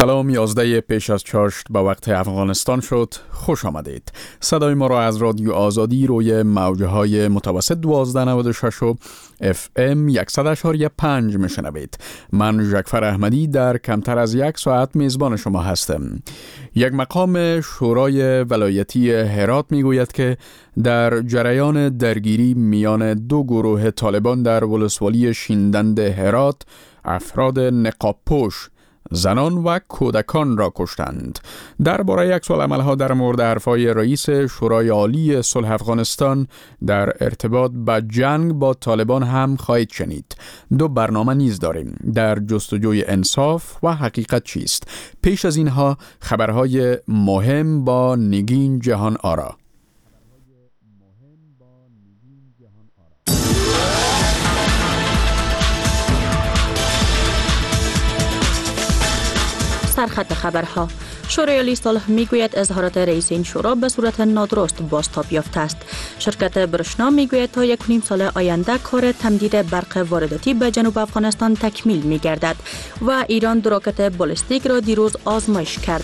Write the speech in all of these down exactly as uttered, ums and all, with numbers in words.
سلام، یازده پیش از چاشت به وقت افغانستان شد. خوش آمدید. صدای ما را از رادیو آزادی روی موجه های متوسط دوازده نود و شش و اف ام صد و شش و پنج میشنوید. من ژکفر احمدی در کمتر از یک ساعت میزبان شما هستم. یک مقام شورای ولایتی هرات میگوید که در جریان درگیری میان دو گروه طالبان در ولسوالی شیندند هرات، افراد نقاب پوش زنان و کودکان را کشتند. درباره عکس العمل‌ها در مورد حرف‌های رئیس شورای عالی صلح افغانستان در ارتباط با جنگ با طالبان هم خواهید شنید. دو برنامه نیز داریم، در جستجوی انصاف و حقیقت چیست. پیش از اینها خبرهای مهم با نگین جهان آرا. سرخط خبرها. شورای عالی صلح میگوید اظهارات رئیس این شورا به صورت نادرست بازتاب یافته است. شرکت برشنا میگوید تا یک و نیم سال آینده کار تمدید برق وارداتی به جنوب افغانستان تکمیل میگردد و ایران دو راکت بالستیک را دیروز آزمایش کرد.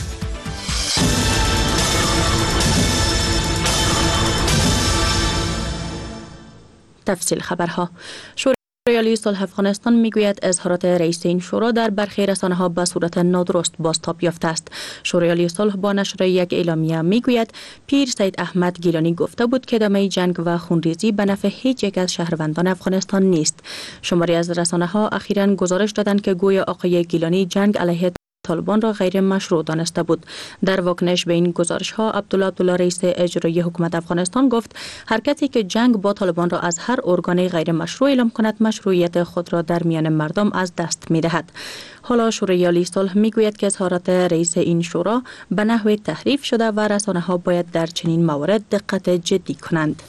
تفصیل خبرها. شورای شورای عالی صلح افغانستان میگوید اظهارات رئیس این شورا در برخی رسانه‌ها به صورت نادرست بازتاب یافته است. شورای عالی صلح با نشر یک اعلامیه میگوید پیر سید احمد گیلانی گفته بود که ادامه جنگ و خونریزی به نفع هیچ یک از شهروندان افغانستان نیست. شماری از رسانه‌ها اخیراً گزارش دادند که گویا آقای گیلانی جنگ علیه طالبان را غیر مشروع دانسته بود. در واکنش به این گزارش ها عبدالله عبدالله رئیس اجرایی حکومت افغانستان گفت هر کسی که جنگ با طالبان را از هر ارگان غیر مشروع اعلام کند مشروعیت خود را در میان مردم از دست می دهد. حالا شورای عالی صلح می گوید که اظهارات رئیس این شورا به نحو تحریف شده و رسانه ها باید در چنین موارد دقت جدی کنند.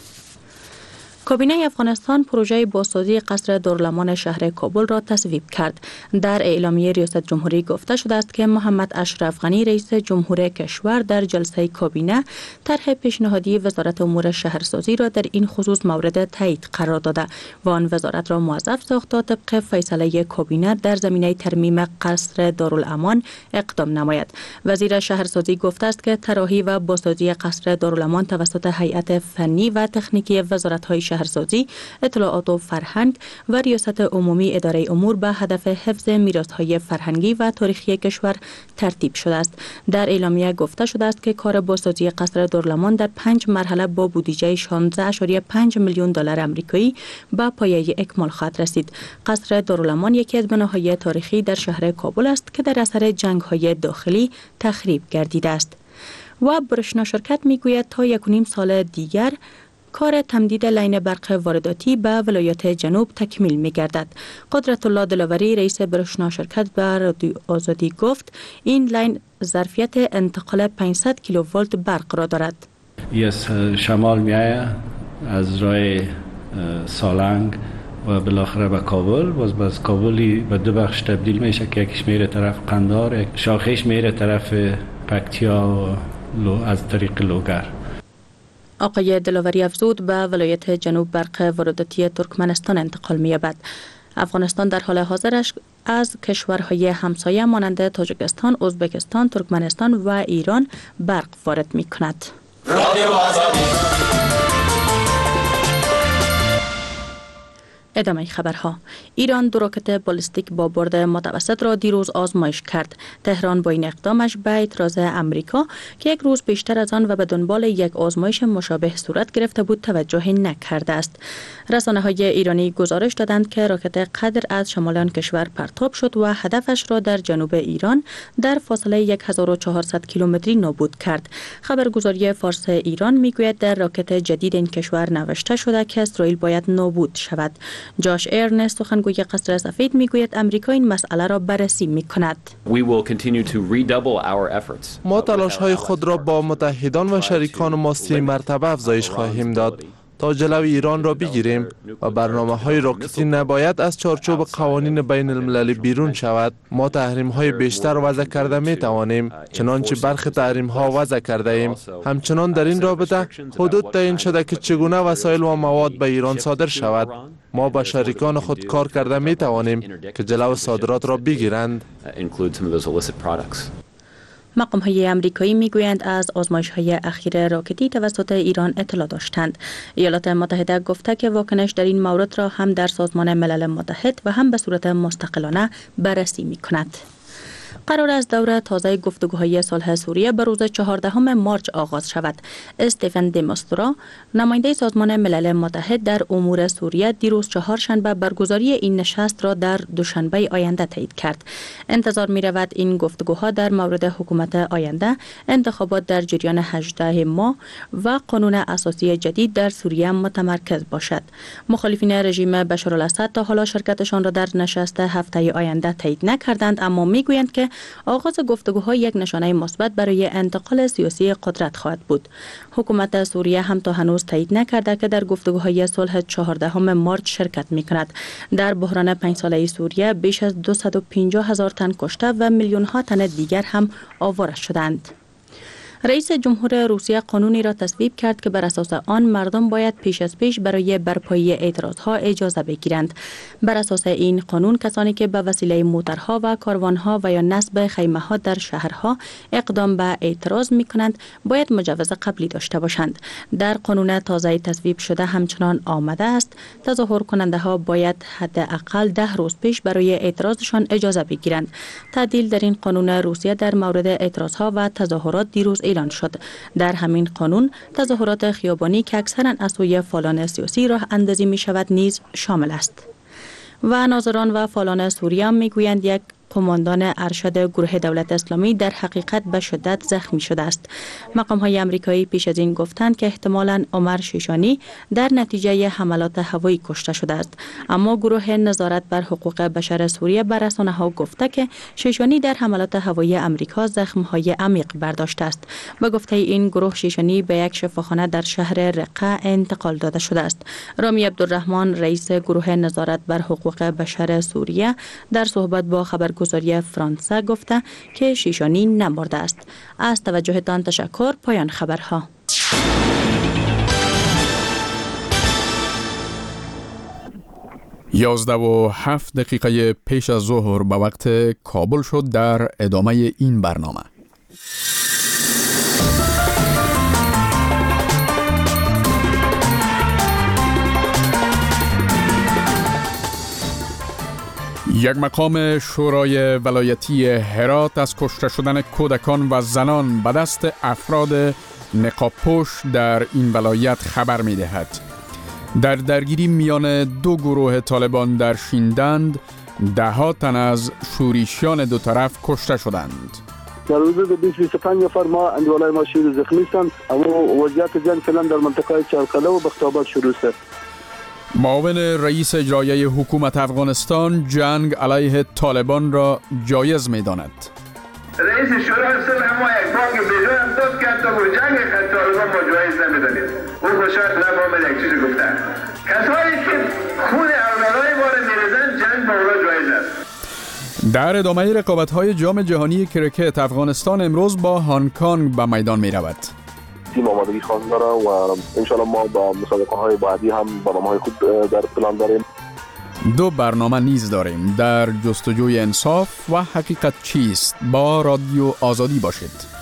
کابینه افغانستان پروژه بازسازی قصر دارالامان شهر کابل را تصویب کرد. در اعلامیه ریاست جمهوری گفته شده است که محمد اشرف غنی رئیس جمهور کشور در جلسه کابینه طرح پیشنهادی وزارت امور شهرسازی را در این خصوص مورد تایید قرار داده و آن وزارت را موظف ساخت تا طبق فیصله کابینه در زمینه ترمیم قصر دارالامان اقدام نماید. وزیر شهرسازی گفته است که طراحی و بازسازی قصر دارالامان توسط هیئت فنی و تکنیکی وزارت‌های شهرسازی، اطلاعات و فرهنگ و ریاست عمومی اداره امور به هدف حفظ میراث‌های فرهنگی و تاریخی کشور ترتیب شده است. در اعلامیه گفته شده است که کار بازسازی قصر دارالامان در پنج مرحله با بودجه شانزده و پنج میلیون دلار آمریکایی به پایه اکمال خواهد رسید. قصر دارالامان یکی از بناهای تاریخی در شهر کابل است که در اثر جنگ‌های داخلی تخریب گردیده است. و برشنا شرکت میگوید تا یک و نیم سال دیگر کار تمدید لین برق وارداتی به ولایت جنوب تکمیل می گردد. قدرت الله دلاوری رئیس برشنا شرکت به رادیو آزادی گفت این لین ظرفیت انتقال پانصد کیلوولت برق را دارد. از شمال می آید از راه سالنگ و بالاخره به کابل، باز باز کابلی به دو بخش تبدیل میشه که یکیش میره طرف قندهار، یک شاخش میره طرف پکتیا و از طریق لوگر. آقای دلاوری افزود به ولایت جنوب برق وارداتی ترکمنستان انتقال می‌یابد. افغانستان در حال حاضرش از کشورهای همسایه مانند تاجیکستان، ازبکستان، ترکمنستان و ایران برق وارد می‌کند. ادامه خبرها. ایران دو راکت بالستیک با برد متوسط را دیروز آزمایش کرد. تهران با این اقدامش به اعتراض امریکا که یک روز بیشتر از آن و به دنبال یک آزمایش مشابه صورت گرفته بود توجه نکرده است. رسانه‌های ایرانی گزارش دادند که راکت قدر از شمال آن کشور پرتاب شد و هدفش را در جنوب ایران در فاصله هزار و چهارصد کیلومتری نابود کرد. خبرگزاری فارس ایران میگوید در راکت جدید این کشور نوشته شده که اسرائیل باید نابود شود. جاش ارنست سخنگوی قصر سفید میگوید امریکا این مسئله را بررسی میکند. ما تلاش های خود را با متحدان و شریکان ما سه مرتبه افزایش خواهیم داد تا جلوی ایران را بگیریم و برنامه‌های راکتی نباید از چارچوب قوانین بین المللی بیرون شود. ما تحریم‌های بیشتر وضع کرده می‌توانیم، چنانچه برخی تحریم‌ها وضع کرده ایم. همچنان در این رابطه حدود تعیین شده که چگونه وسایل و مواد به ایران صادر شود. ما با شریکان خود کار کرده می‌توانیم که جلو صادرات را بگیرند. مقام‌های آمریکایی میگویند از آزمایش‌های اخیر راکتی توسط ایران اطلاع داشتند. ایالات متحده گفته که واکنش در این مورد را هم در سازمان ملل متحد و هم به صورت مستقلانه بررسی می‌کند. قرار است دوره تازه گفتگوهای صلح سوریه به روز چهاردهم مارچ آغاز شود. استفن دماستورا، نماینده سازمان ملل متحد در امور سوریه، دیروز چهارشنبه برگزاری این نشست را در دوشنبه آینده تایید کرد. انتظار می رود این گفتگوها در مورد حکومت آینده، انتخابات در جریان هجده ماه و قانون اساسی جدید در سوریه متمرکز باشد. مخالفین رژیم بشارالاسد تا حالا شرکتشان را در نشست هفته آینده تایید نکردند، اما می گویند که آغاز گفتگوها یک نشانه مثبت برای انتقال سیاسی قدرت خواهد بود. حکومت سوریه هم تا هنوز تایید نکرده که در گفتگوهای صلح چهاردهم مارچ شرکت می‌کند. در بحران پنج ساله سوریه بیش از دویست و پنجاه هزار تن کشته و میلیون ها تن دیگر هم آواره شدند. رئیس جمهور روسیه قانونی را تصویب کرد که بر اساس آن مردم باید پیش از پیش برای برپایی اعتراضها اجازه بگیرند. بر اساس این قانون کسانی که به وسیله موترها و کاروانها و یا نصب خیمه‌ها در شهرها اقدام به اعتراض می‌کنند باید مجوز قبلی داشته باشند. در قانون تازه تصویب شده همچنان آمده است تظاهر کننده ها باید حداقل ده روز پیش برای اعتراضشان اجازه بگیرند. تعدیل در این قانون روسیه در مورد اعتراضها و تظاهرات دیروز اعلان شد. در همین قانون تظاهرات خیابانی که اکثرا از سوی فعالان سیاسی راه اندازی می شود نیز شامل است. و ناظران و فعالان سوریه می گویند یک قماندان ارشد گروه دولت اسلامی در حقیقت به شدت زخمی شده است. مقام های آمریکایی پیش از این گفتند که احتمالاً عمر شیشانی در نتیجه حملات هوایی کشته شده است. اما گروه نظارت بر حقوق بشر سوریه به رسانه ها گفته که شیشانی در حملات هوایی آمریکا زخم های عمیق برداشته است. به گفته این گروه شیشانی به یک شفاخانه در شهر رقه انتقال داده شده است. رامی عبدالرحمن رئیس گروه نظارت بر حقوق بشر سوریه در صحبت با خبرگزاری گزاری فرانسه گفته که شیشانی نمرده است. از توجهتان تشکر. پایان خبرها. یازده و هفت دقیقه پیش از ظهر به وقت کابل شد. در ادامه این برنامه یک مقام شورای ولایتی هرات از کشته شدن کودکان و زنان به دست افراد نقاب‌پوش در این ولایت خبر می دهد. در درگیری میان دو گروه طالبان در شیندند، ده ها تن از شورشیان دو طرف کشته شدند. در حدود بیست تا بیست و پنج نفر ما اندوالای ما شیر زخمی هستند. اما وضعیت جنگ فعلا در منطقه چارقله و بختی‌آباد شروع است. معاون رئیس اجرایی حکومت افغانستان جنگ علیه طالبان را جایز می داند. رئیس شورای صلح ما یک بانک بیجای هم داد کرد تا با جنگ خط طالبان ما جایز نمیدانیم. او خوشایت نفهمد یک چیزی گفتن. کسایی که خون اولادای ما را میریزن جنگ با اونا جایز است. در ادامه رقابت‌های جام جهانی کرکت افغانستان امروز با هنگ کنگ به میدان می رود. تیم آمادگی خواهد داره و انشالله ما با مسابقه های بعدی هم برنامه‌های خود در پلان داریم. دو برنامه نیز داریم. در جستجوی انصاف و حقیقت چیست؟ با رادیو آزادی باشید.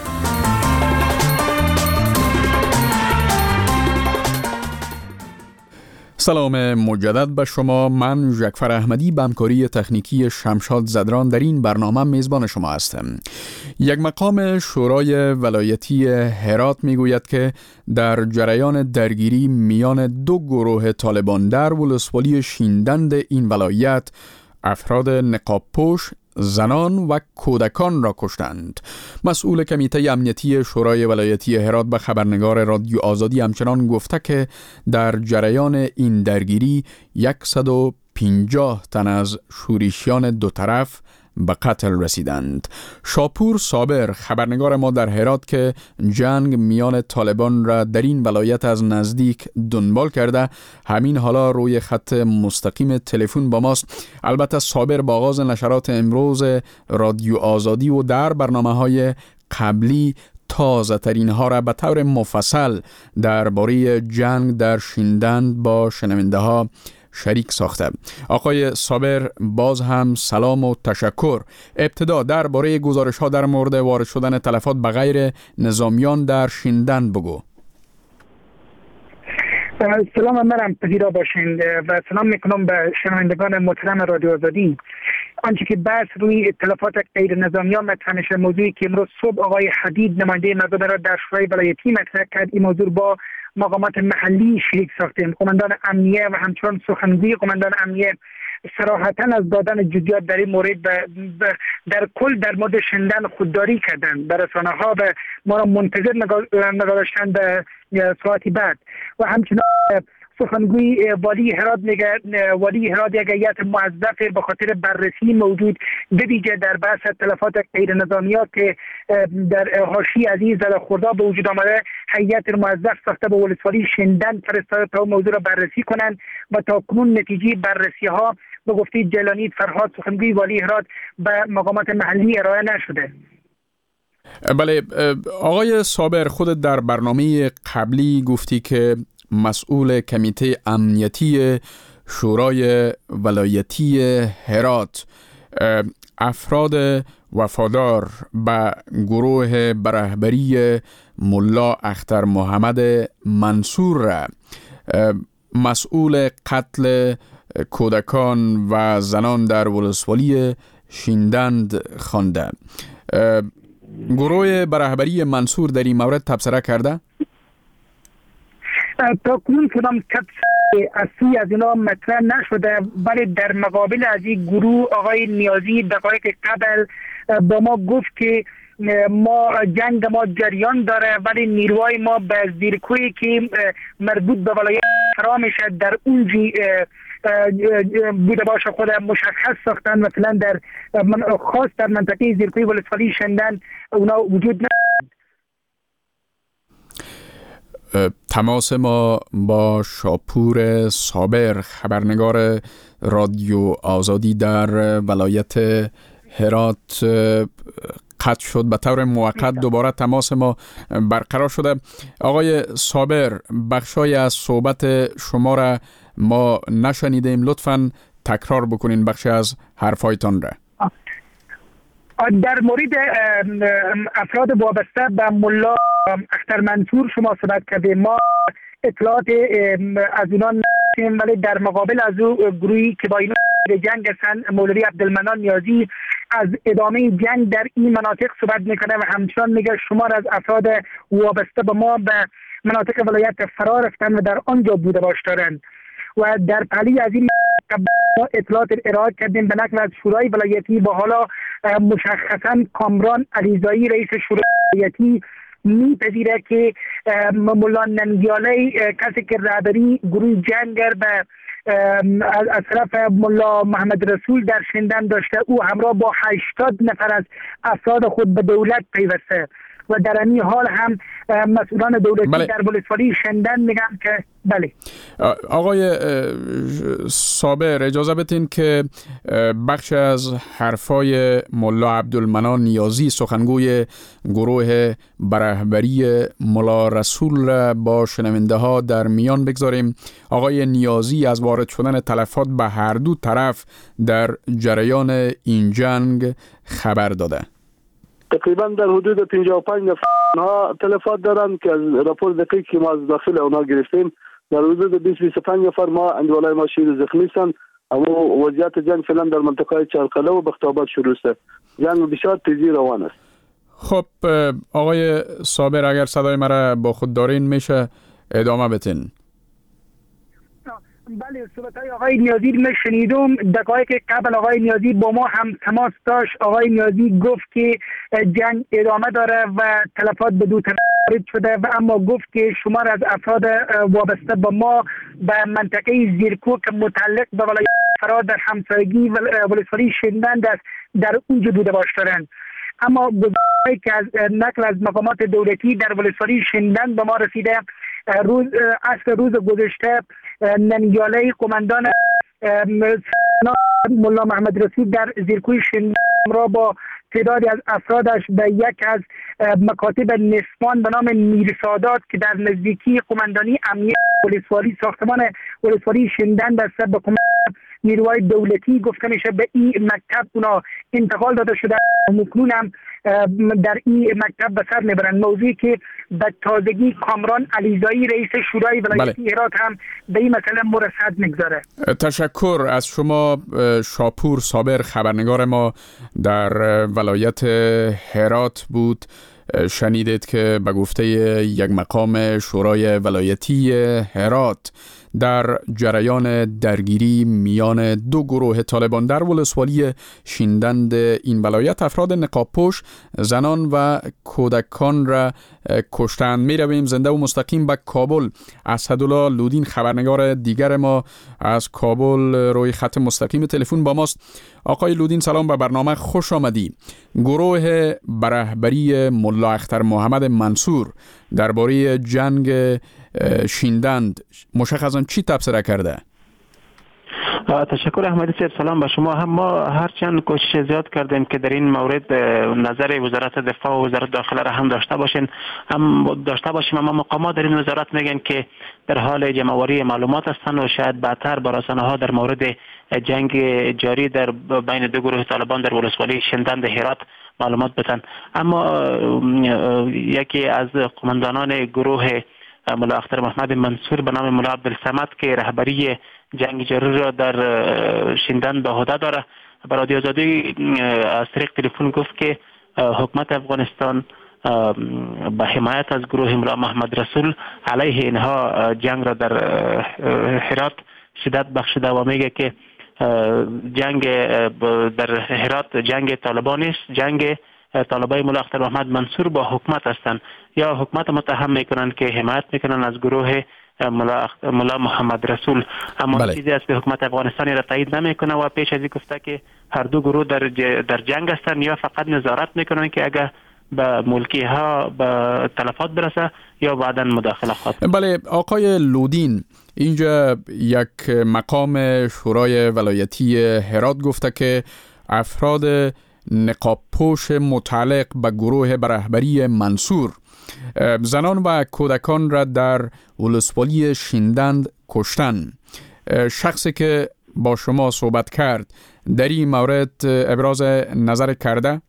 سلام مجدد به شما. من جعفر احمدی به همکاری تکنیکی شمشاد زدران در این برنامه میزبان شما هستم. یک مقام شورای ولایتی هرات میگوید که در جریان درگیری میان دو گروه طالبان در ولسوالی شیندند این ولایت افراد نقاب‌پوش زنان و کودکان را کشتند. مسئول کمیته امنیتی شورای ولایتی هرات به خبرنگار رادیو آزادی همچنان گفته که در جریان این درگیری صد و پنجاه تن از شورشیان دو طرف به قتل رسیدند. شاپور صابر خبرنگار ما در هرات که جنگ میان طالبان را در این ولایت از نزدیک دنبال کرده، همین حالا روی خط مستقیم تلفن با ماست. البته صابر با آغاز نشرات امروز رادیو آزادی و در برنامه‌های قبلی تازه ترین ها را به طور مفصل درباره جنگ در شیندند با شنونده ها شریک ساخته. آقای صابر باز هم سلام و تشکر. ابتدا درباره گزارش ها در مورد وارد شدن تلفات به غیر نظامیان در شیندند بگو. سلام منم پذیرا باشین و سلام میکنم به شنوندگان محترم رادیو آزادی. آنچه که بحث روی تلفات غیر نظامیان مطرح شده، موضوعی که امروز صبح آقای حدید نماینده مردم را در شورای ولایتی مطرح کرد، این موضوع با مقامات محلی شریک ساختیم. قماندان امنیه و همچنان سخنگوی قماندان امنیه صراحتاً از دادن جزئیات در این مورد در کل در مورد شیندند خودداری کردند. در رسانه ها و ما را منتظر نگذاشتند به ساعتی بعد. و همچنان سخنگوی والی هرات میگه والی هرات یک هیئت موظف به خاطر بررسی موجود به ویژه در بحث تلفات غیر نظامیات که در حاشیه از این زده خورده به وجود آمده، هیئت موظف ساخته به ولسوالی شیندند فرستاده تا موضوع را بررسی کنند و تا کنون نتیجه بررسی ها به گفته جیلانی فرهاد سخنگوی والی هرات به مقامات محلی ارائه نشده. بله آقای صابر، خودت در برنامه قبلی گفتی که مسئول کمیته امنیتی شورای ولایتی هرات افراد وفادار به گروه برهبری ملا اختر محمد منصور را مسئول قتل کودکان و زنان در ولسوالی شیندند خوانده. گروه برهبری منصور در این مورد تبصره کرده؟ تا کنون کدام تبصره اصلی از اینا مطرح نشده، ولی در مقابل از این گروه آقای نیازی دقایق قبل با ما گفت که ما جنگ ما جریان داره، ولی نیروهای ما به زیرکویی که مربوط به ولایت فرا میشه در اونجی بوده باشه خود مشخص ساختن. مثلا در خاص در منطقه زیرکوی ولسوالی شیندند اونا وجود نداره. تماس ما با شاپور صابر خبرنگار رادیو آزادی در ولایت هرات قطع شد. به طور موقت دوباره تماس ما برقرار شده. آقای صابر، بخشای از صحبت شما را ما نشنیدیم، لطفاً تکرار بکنین بخش از حرفایتان را. در مورد افراد وابسته به ملا اختر منصور شما صحبت کردیم. ما اطلاعات از اونا نداشتیم، ولی در مقابل از او گروهی که با اینا جنگ هستند، مولوی عبدالمنان نیازی، از ادامه جنگ در این مناطق صحبت میکنه و همچنان میگه شمار از افراد وابسته به ما به مناطق ولایت فرا رفتن و در آنجا بوده باش دارند. و در پلی از این اطلاعات ارائه کردیم به نقل از شورای ولایتی. با حالا مشخصا کامران علیزایی رئیس شورای ولایتی میپذیره که مولا ننگیاله کسی که رهبری گروه جنگر به از طرف مولا محمد رسول در شیندند داشته، او همراه با هشتاد نفر از افراد خود به دولت پیوسته و در این حال هم مسئولان دولتی بله. در ولسوالی شیندند میگن که بله. آقای صابر، اجازه بدین که بخش از حرفای ملا عبدالمنان نیازی سخنگوی گروه برهبری ملا رسول را با شنونده ها در میان بگذاریم. آقای نیازی از وارد شدن تلفات به هر دو طرف در جریان این جنگ خبر داده. تقریبا در حدود پنجاه و پنج نفر ها تلفات دارند که از راپور دقیق که ما از داخل اونا گرفتیم در حدود بیست بیست و پنج نفر ما اندوالای ما شیر زخمی هستند. اما وضعیت جنگ فعلا در منطقه چارقله و بختاباد شروع است. جنگ بسیار تیزی روان است. خب آقای صابر، اگر صدای مرا با خود دارین میشه ادامه بدین. بله، صحبت‌های آقای نیازی رو شنیدم. دقایق قبل آقای نیازی با ما هم تماس داشت. آقای نیازی گفت که جنگ ادامه داره و تلفات به دو طرف وارد شده و اما گفت که شمار از افراد وابسته به ما به منطقه زیرکو که متعلق به ولایت فرا در همسایگی ولسوالی شیندند است در اوج بوده باش دارند. اما گزارشی که از نقل از مقامات دولتی در ولسوالی شندن به ما رسیده، روز اصل روز گذشته نمیاله قماندان ملا محمد رسول در زیرکوی شندن را با تعدادی از افرادش به یک از مکاتب نسوان به نام میرسادات که در نزدیکی قماندانی امنیت ولسوالی ساختمان ولسوالی شندن در سب قماندان نیروهای دولتی گفته میشه به این مکتب اونا انتقال داده شده. مکنون هم در این مکتب به سر میبرند. موضوعی که به تازگی کامران علیزایی رئیس شورای ولایتی بله. هرات هم به این مسئله مرصد میگذاره. تشکر از شما شاپور صابر، خبرنگار ما در ولایت هرات بود. شنیدید که به گفته یک مقام شورای ولایتی هرات در جریان درگیری میان دو گروه طالبان در ولسوالی شیندند این ولایت افراد نقاب‌پوش زنان و کودکان را کشتند. می رویم زنده و مستقیم به کابل. اسدالله لودین خبرنگار دیگر ما از کابل روی خط مستقیم تلفن با ماست. آقای لودین سلام، به برنامه خوش آمدی. گروه برهبری ملا اختر محمد منصور درباره جنگ شیندند مشخصاً چی تبصره کرده؟ تشکر احمدی صاحب، سلام به شما. هم ما هرچند کوشش زیاد کردیم که در این مورد نظر وزارت دفاع و وزارت داخله را هم داشته باشین هم داشته باشیم، اما مقامات در این وزارت میگن که در حال جمع‌آوری معلومات هستند و شاید بعدتر با رسانه‌ها در مورد جنگ جاری در بین دو گروه طالبان در ولسوالی شندند هرات معلومات بدن. اما یکی از قماندانان گروه ملا اختر محمد منصور به نام ملا عبدالصمد که رهبری جنگ جاری را در شیندن به عهده داره، به رادیو آزادی از طریق تلفن گفت که حکومت افغانستان به حمایت از گروه ملا محمد رسول علیه اینها جنگ را در هرات شدت بخشیده و میگه که جنگ در هرات جنگ طالبان است، جنگ طالبای ملا اختر محمد منصور با حکومت هستند یا حکومت متهم میکنند که حمایت میکنند از گروه ملا, ملا محمد رسول. اما بله. چیزی است که حکومت افغانستان را تایید نمیکنه و پیش از این گفته که هر دو گروه در در جنگ هستند یا فقط نظارت میکنند که اگر به ملکی ها به تلفات برسه یا بعداً مداخله خواهد. بله آقای لودین، اینجا یک مقام شورای ولایتی هرات گفته که افراد نقاب پوش متعلق به گروه برهبری منصور زنان و کودکان را در ولسوالی شیندند کشتن. شخصی که با شما صحبت کرد در این مورد ابراز نظر کرده؟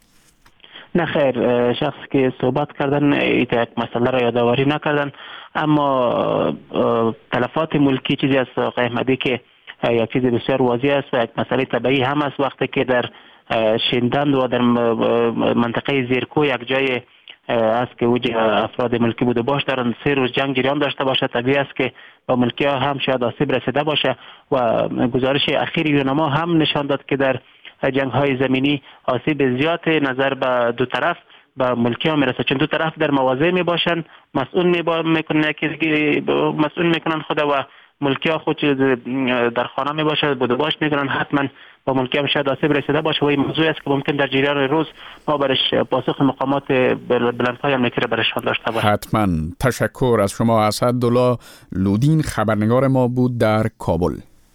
نه خیر، شخصی که صحبت کردن یک مسئله را یادآوری نکردن، اما تلفات ملکی چیزی است آقای احمدی که یک چیز بسیار واضح است و یک مسئله طبیعی هم است. وقتی که در شیندند و در منطقه زیرکو یک جای است که اوج افراد ملکی بوده باش دارند سه روز جنگ جریان داشته باشه، طبیعی است که با ملکی ها هم شاید آسیب رسیده باشه و گزارش اخیر یونما هم نشان داد که در جنگ های زمینی آسیب زیاد نظر به دو طرف به ملکی ها میرسه، چون دو طرف در مواضع می باشن، مسئول می میکنن که مسئول میکنن خود و ملکی ها خود در خانه می باشه بوده باش میکنن، حتما با ملکی هم شاید آسیب رسیده باشه و این موضوع است که ممکن در جریان روز ما برش پاسخ مقامات بلندپای امنیتی را برشان داشته باشیم. حتما. تشکر از شما. اسدالله لودین خبرنگار ما بود در کابل.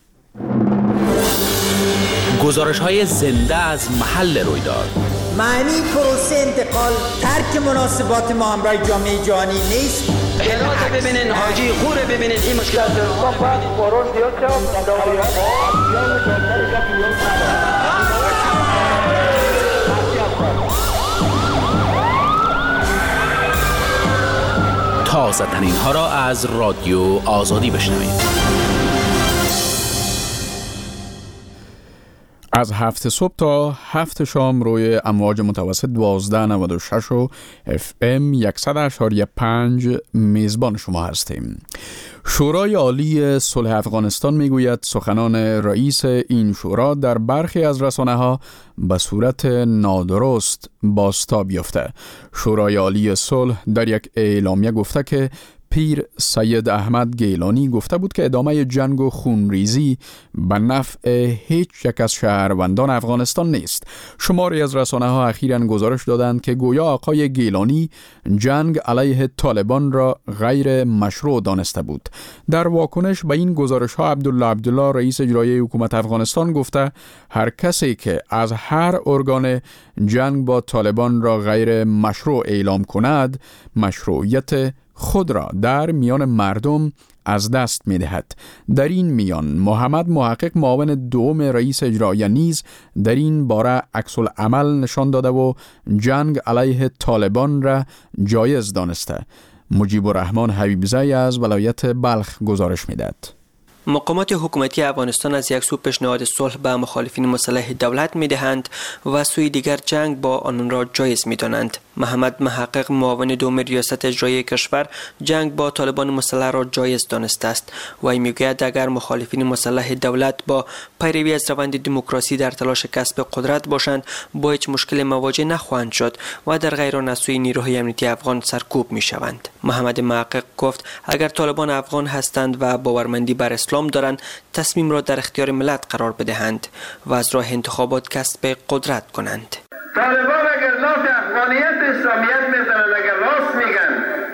گزارش های زنده از محل رویداد. معنی پروسه انتقال ترک مناسبات ما همراه جامعه جهانی نیست. هرات ببینین، حاجی خوره ببینین، این مشکلات تازه ترین ها را از رادیو آزادی بشنوید. از هفت صبح تا هفت شام روی امواج متوسط دوازده نود و شش و اف ام صد و اشاری پنج میزبان شما هستیم. شورای عالی صلح افغانستان میگوید سخنان رئیس این شورا در برخی از رسانه‌ها به صورت نادرست بازتاب یافته. شورای عالی صلح در یک اعلامیه گفته که پیر سید احمد گیلانی گفته بود که ادامه جنگ و خونریزی به نفع هیچ یک از شهروندان افغانستان نیست. شماری از رسانه ها اخیراً گزارش دادند که گویا آقای گیلانی جنگ علیه طالبان را غیر مشروع دانسته بود. در واکنش به این گزارش ها عبدالله عبدالله رئیس اجرایی حکومت افغانستان گفته هر کسی که از هر ارگان جنگ با طالبان را غیر مشروع اعلام کند مشروعیت خود را در میان مردم از دست می دهد. در این میان محمد محقق معاون دوم رئیس اجرایی نیز در این باره عکس العمل نشان داده و جنگ علیه طالبان را جایز دانسته. مجیب الرحمن حبیبزی از ولایت بلخ گزارش می داد. مقامات حکومتی افغانستان از یک سو پیشنهاد صلح به مخالفین مسلح دولت می دهند و سوی دیگر جنگ با آنان را جایز می دانند. محمد محقق معاون دوم ریاست اجرایی کشور جنگ با طالبان مسلح را جایز دانسته است و می گوید اگر مخالفین مسلح دولت با پیروی از روند دموکراسی در تلاش کسب قدرت باشند با هیچ مشکل مواجه نخواهند شد و در غیر آن از سوی نیروهای امنیتی افغان سرکوب می شوند. محمد محقق گفت اگر طالبان افغان هستند و باورمندی بر اسلام دارند تصمیم را در اختیار ملت قرار بدهند و از راه انتخابات کسب قدرت کنند. طالبان اگر لاف افغانیت اسلامیت میزنند، اگر راست میگن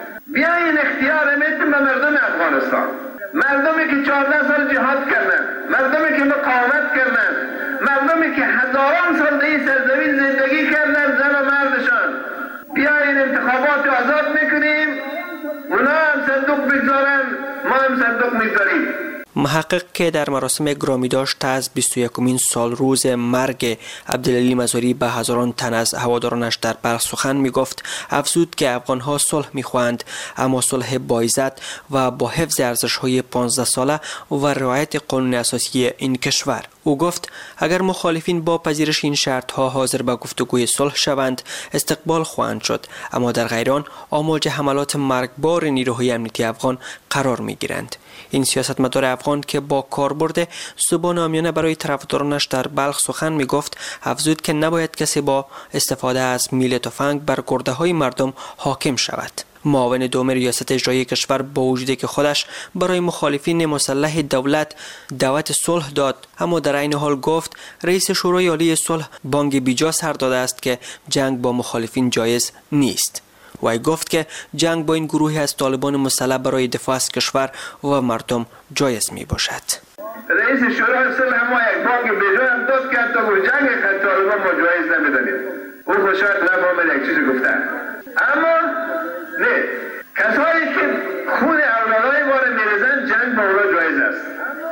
بیاین اختیار میتون به مردم افغانستان، مردمی که چهارده سال جهاد کردن، مردمی که مقاومت کردن، مردمی که هزاران سال در این سرزمین زندگی کردن، زن و مردشان، بیاین انتخابات آزاد میکنیم، اونا هم صندوق بگذارن، ما هم صندوق میگذاریم. محقق که در مراسم گرامی داشت از بیست و یکمین سال روز مرگ عبدالعلی مزاری به هزاران تن از هوادارانش در بلخ سخن می گفت افزود که افغانها صلح می خواهند اما صلح با عزت و با حفظ ارزش‌های پانزده ساله و رعایت قانون اساسی این کشور. او گفت اگر مخالفین با پذیرش این شرط‌ها حاضر به گفتگوی صلح شوند استقبال خواهند شد، اما در غیر آن آماج حملات مرگبار نیروهای امنیتی افغان قرار می‌گیرند. این سیاستمدار افغان که با کاربرد زبان عامیانه برای طرفدارانش در بلخ سخن می‌گفت افزود که نباید کسی با استفاده از میل تفنگ بر گرده‌های مردم حاکم شود. معاون دوم ریاست اجرایی کشور با وجودی که خودش برای مخالفین مسلح دولت دعوت صلح داد، اما در عین حال گفت رئیس شورای عالی صلح بانگ بیجا سر داده است که جنگ با مخالفین جایز نیست. و گفت که جنگ با این گروهی از طالبان مسلح برای دفاع از کشور و مردم جایز می باشد. رئیس شورای صلح ما یک بانگ بیجا هم داد که حتی جنگ خط طالبان ما جایز نمیدانیم. او خوشایت نفهمد یک چیزی گفته، اما نه، کسایی که خون اولادای ما را میریزند جنگ با اونا جایز است.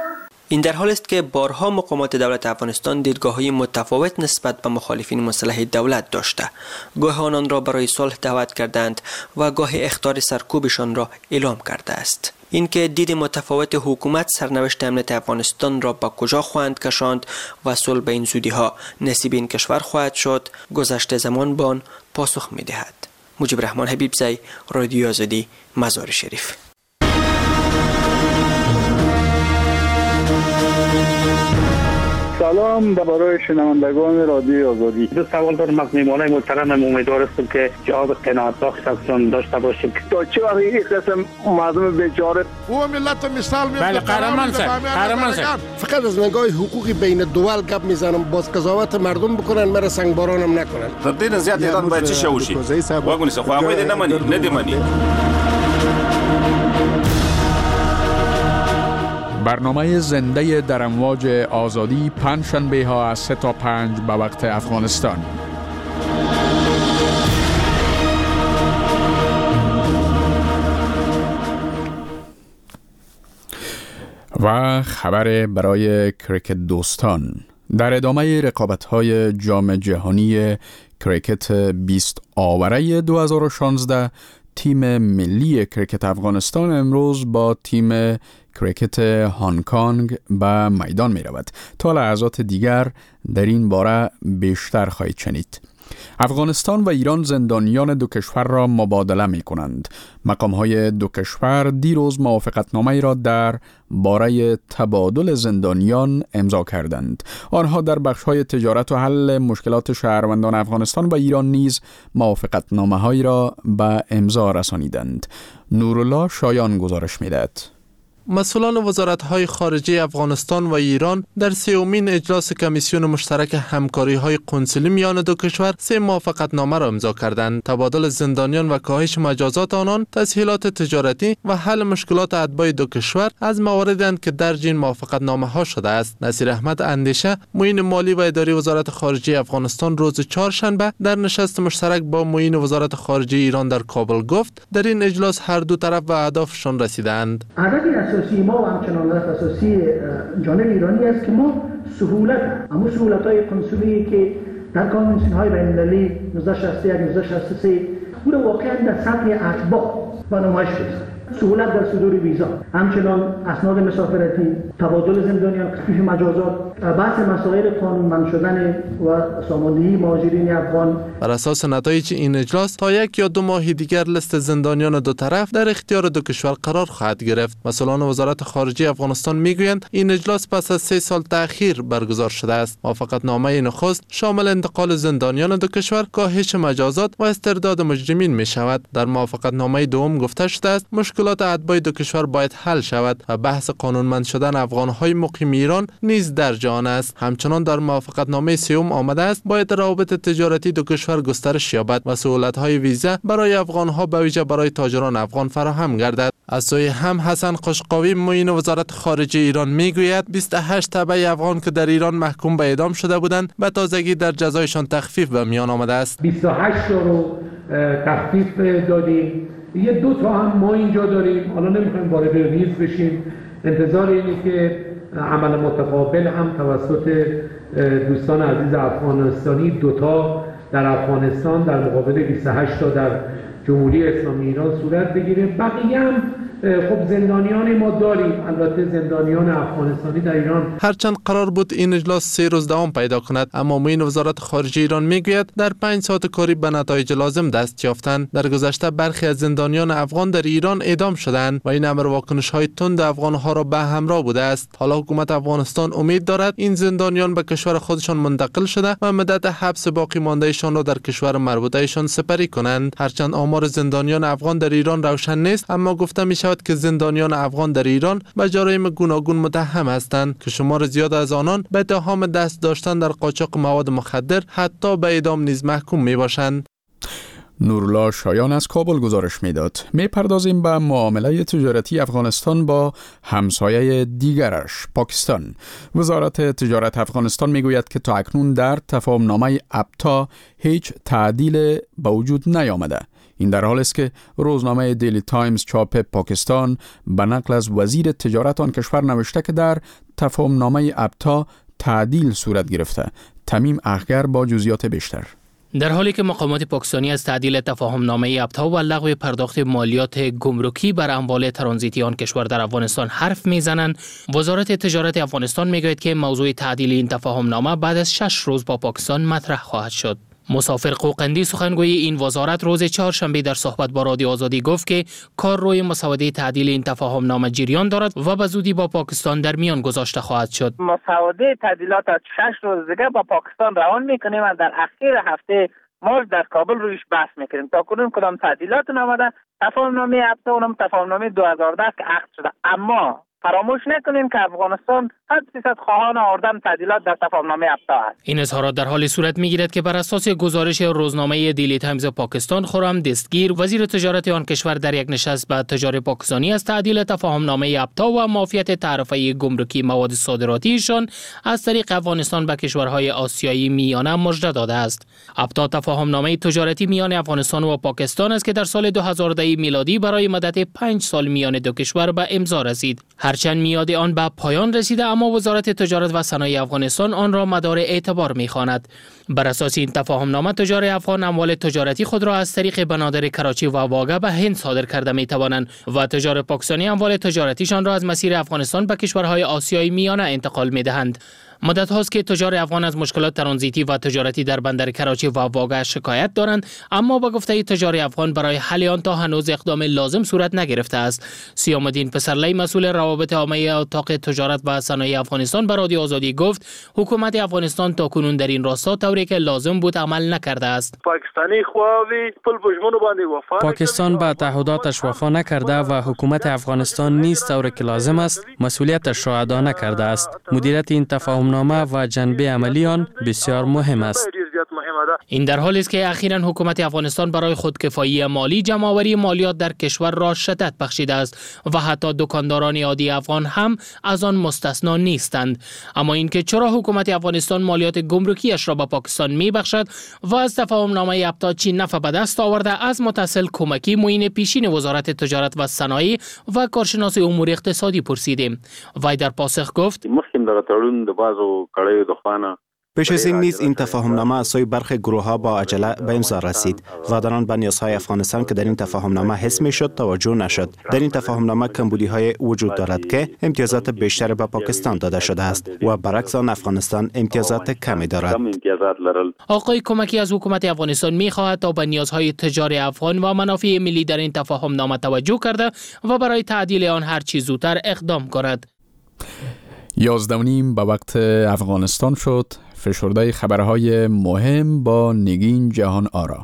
این در حال است که بارها مقامات دولت افغانستان دیدگاه‌های متفاوت نسبت به مخالفین مسلح دولت داشته. گاه آنان را برای صلح دعوت کردند و گاه اخطار سرکوبشان را اعلام کرده است. اینکه دید متفاوت حکومت سرنوشت امنیت افغانستان را به کجا خواهند کشاند و صلح به این زودی‌ها نصیب این کشور خواهد شد، گذشته زمان به آن پاسخ می‌دهد. مجیب الرحمن حبیبزی، رادیو آزادی، مزار شریف. سلام برای شنوندگان رادیو آزادی. دو سوال دارم از میهمانای محترم. امید هستم که جواب قناعت بخش ازشون داشته باشیم. تا چه وقت این قسم مردم بیچاره او ملت مثال میاد. بله قهرمان صاحب، قهرمان صاحب. فقط از نگاه حقوقی بین دول گپ میزنم، باز قضاوت مردم بکنن، مرا سنگباران هم نکنن. تر دې زیات ایران باید چی شوشي واګونی څه خو هغه نه مني نه دی مني. برنامه زنده در امواج آزادی پنجشنبه ها از سه تا پنج به وقت افغانستان. و خبر برای کریکت دوستان. در ادامه رقابت‌های جام جهانی کریکت بیست آوره دو هزار و شانزده تیم ملی کریکت افغانستان امروز با تیم کریکت هنگ کنگ به میدان می رود. تا لحظات دیگر در این باره بیشتر خواهید شنید. افغانستان و ایران زندانیان دو کشور را مبادله می کنند. مقام‌های دو کشور دیروز موافقتنامه‌ای را در باره تبادل زندانیان امضا کردند. آنها در بخش‌های تجارت و حل مشکلات شهروندان افغانستان و ایران نیز موافقتنامه‌هایی را به امضا رسانیدند. نورالله شایان گزارش می‌دهد. مسئولان وزارت‌های خارجه افغانستان و ایران در سومین اجلاس کمیسیون مشترک همکاری‌های قنسولی میان دو کشور سه موافقتنامه را امضا کردند. تبادل زندانیان و کاهش مجازات آنان، تسهیلات تجارتی و حل مشکلات اتباع دو کشور از مواردند که درج این موافقتنامه‌ها شده است. نصیر احمد اندیشه، معین مالی و اداری وزارت خارجه افغانستان روز چهارشنبه در نشست مشترک با معین وزارت خارجه ایران در کابل گفت در این اجلاس هر دو طرف به اهدافشان رسیدند. اساسی ما و همچنان اساسی جانب ایرانی است که ما سهولت اما سهولت‌های قنسولی که در کانونسیون‌های بین‌المللی نوزده شصت و یک نوزده شصت و سه او را واقعا در سطح اتباع به نمایش بگذارد. سهولت در صدور ویزا، همچنان اسناد مسافرتی، تبادل زندانیان، تخفیف مجازات، بحث مسائل قانونمند شدن و ساماندهی مهاجرین افغان. بر اساس نتایج این اجلاس تا یک یا دو ماه دیگر لیست زندانیان دو طرف در اختیار دو کشور قرار خواهد گرفت. مسئولان وزارت خارجه افغانستان میگویند این اجلاس پس از سه سال تأخیر برگزار شده است. موافقتنامه نخست شامل انتقال زندانیان دو کشور، کاهش مجازات و استرداد مجرمین می شود. در موافقتنامه دوم گفته شده است مشکلات اتباع دو کشور باید حل شود و بحث قانونمند شدن افغان‌های مقیم ایران نیز در جان است. همچنان در موافقتنامه سوم آمده است باید روابط تجارتی دو کشور گسترش یابد و سهولت‌های ویزا برای افغان‌ها به ویژه برای تاجران افغان فراهم گردد. از سوی هم حسن قشقاوی معین وزارت خارجه ایران میگوید بیست و هشت تبع افغان که در ایران محکوم به اعدام شده بودند به تازگی در جزایشان تخفیف به میان آمده است. بیست و هشت تا رو تخفیف دادیم. یه دو تا هم ما اینجا داریم. حالا نمیخوایم وارد ریز بشیم. انتظار اینه که عمل متقابل هم توسط دوستان عزیز افغانستانی دوتا در افغانستان در مقابل بیست و هشت تا در جمهوری اسلامی ایران صورت بگیره. بقیه هم خب زندانیان ما داریم، البته زندانیان افغانستانی در ایران. هرچند قرار بود این اجلاس سه روز دوام پیدا کند، اما معین وزارت خارجه ایران میگوید در پنج ساعت کاری به نتایج لازم دست یافتند. در گذشته برخی از زندانیان افغان در ایران اعدام شدند و این امر واکنش های تند افغانها را به همراه بوده است. حالا حکومت افغانستان امید دارد این زندانیان به کشور خودشان منتقل شده و مدت حبس باقی ماندهشان را در کشور مربوطهشان سپری کنند. هرچند آمار زندانیان افغان در ایران روشن نیست، اما گفته می شود که زندانیان افغان در ایران به جرایم گوناگون متهم هستند که شمار زیاد از آنان به اتهام دست داشتن در قاچاق مواد مخدر حتی به اعدام نیز محکوم می باشند. نورالله شایان از کابل گزارش میداد. می پردازیم به معامله تجارتی افغانستان با همسایه دیگرش پاکستان. وزارت تجارت افغانستان می گوید که تا اکنون در تفاهمنامه ابتا هیچ تعدیل به وجود نیامده. این در حال است که روزنامه دیلی تایمز چاپ پاکستان به نقل از وزیر تجارت آن کشور نوشته که در تفاهمنامه ابتا تعدیل صورت گرفته. تمیم اخگر با جزئیات بیشتر. در حالی که مقامات پاکستانی از تعدیل تفاهمنامه ابتا و لغو پرداخت مالیات گمرکی بر اموال ترانزیتی آن کشور در افغانستان حرف میزنند، وزارت تجارت افغانستان میگوید که موضوع تعدیل این تفاهمنامه بعد از شش روز با پاکستان مطرح خواهد شد. مسافر قوقندی سخنگوی این وزارت روز چهارشنبه در صحبت با رادیو آزادی گفت که کار روی مسوده تعدیل این تفاهمنامه جریان دارد و به زودی با پاکستان در میان گذاشته خواهد شد. مسوده تعدیلات از شش روز دیگه با پاکستان روان میکنیم و در اخیر هفته ما در کابل رویش بحث میکنیم. تا کنون کدام تعدیلات آمده، تفاهمنامه ابتا اونم تفاهمنامه دو هزار و ده که عقد شده، اما فراموش نکنیم که افغانستان صد درصد خواهان آوردن تعدیلات در تفاهمنامه ابتا است. این اظهارات در حالی صورت میگیرد که بر اساس گزارش روزنامه دیلی تایمز پاکستان، خرم دستگیر وزیر تجارت آن کشور در یک نشست با تجار پاکستانی از تعدیل تفاهمنامه ابتا و معافیت تعرفه گمرکی مواد صادراتیشان از طریق افغانستان به کشورهای آسیایی میانه مژده داده است. ابتا تفاهمنامه تجارتی میان افغانستان و پاکستان است که در سال دو هزار و ده میلادی برای مدت پنج سال میان دو کشور به امضا رسید. هرچند میاد آن به پایان رسیده، اما وزارت تجارت و صنایع افغانستان آن را مدار اعتبار می‌خواند. بر اساس این تفاهمنامه تجار افغان اموال تجارتی خود را از طریق بنادر کراچی و واگه به هند صادر کرده می‌توانند و تجار پاکستانی اموال تجارتیشان را از مسیر افغانستان به کشورهای آسیایی میانه انتقال می‌دهند. مدت هاست که تجار افغان از مشکلات ترانزیتی و تجارتی در بندر کراچی و واگه شکایت دارند، اما با گفته تجار افغان برای حل آن تا هنوز اقدام لازم صورت نگرفته است. سیام الدین پسرلی مسئول روابط عامه اتاق تجارت و صنایع افغانستان به رادیو آزادی گفت حکومت افغانستان تاکنون در این راستا طوری که لازم بود عمل نکرده است. پاکستانی خواوی پل پشمون باندې وفا پاکستان به تعهداتش وفا نکرده و حکومت افغانستان نیست طوری که لازم است مسئولیتش را ادا نکرده است. مدیریت این تفاهمنامه و جنبه عملی آن بسیار مهم است. این در حالی است که اخیراً حکومت افغانستان برای خودکفایی مالی جمع‌آوری مالیات در کشور را شدت بخشیده است و حتی دکانداران عادی افغان هم از آن مستثنا نیستند. اما اینکه چرا حکومت افغانستان مالیات گمرکیش را به پاکستان می‌بخشد و از تفاهمنامه ابتا چی نفع به دست آورده، از متصل کمکی معین پیشین وزارت تجارت و صنایع و کارشناس امور اقتصادی پرسیدیم. وی در پاسخ گفت پیش از این نیز این تفاهمنامه از سوی برخی گروه‌ها با عجله به امضا رسید و در آن به نیازهای افغانستان که در این تفاهمنامه حس می‌شد توجه نشد. در این تفاهمنامه کمبودی‌های وجود دارد که امتیازات بیشتر به پاکستان داده شده است و برعکس آن افغانستان امتیازات کمی دارد. آقای کمکی از حکومت افغانستان می‌خواهد تا به نیازهای تجار افغان و منافع ملی در این تفاهمنامه توجه کرده و برای تعدیل آن هر چه زودتر اقدام کند. یازده و نیم به وقت افغانستان شد. فشرده خبرهای مهم با نگین جهان آرا.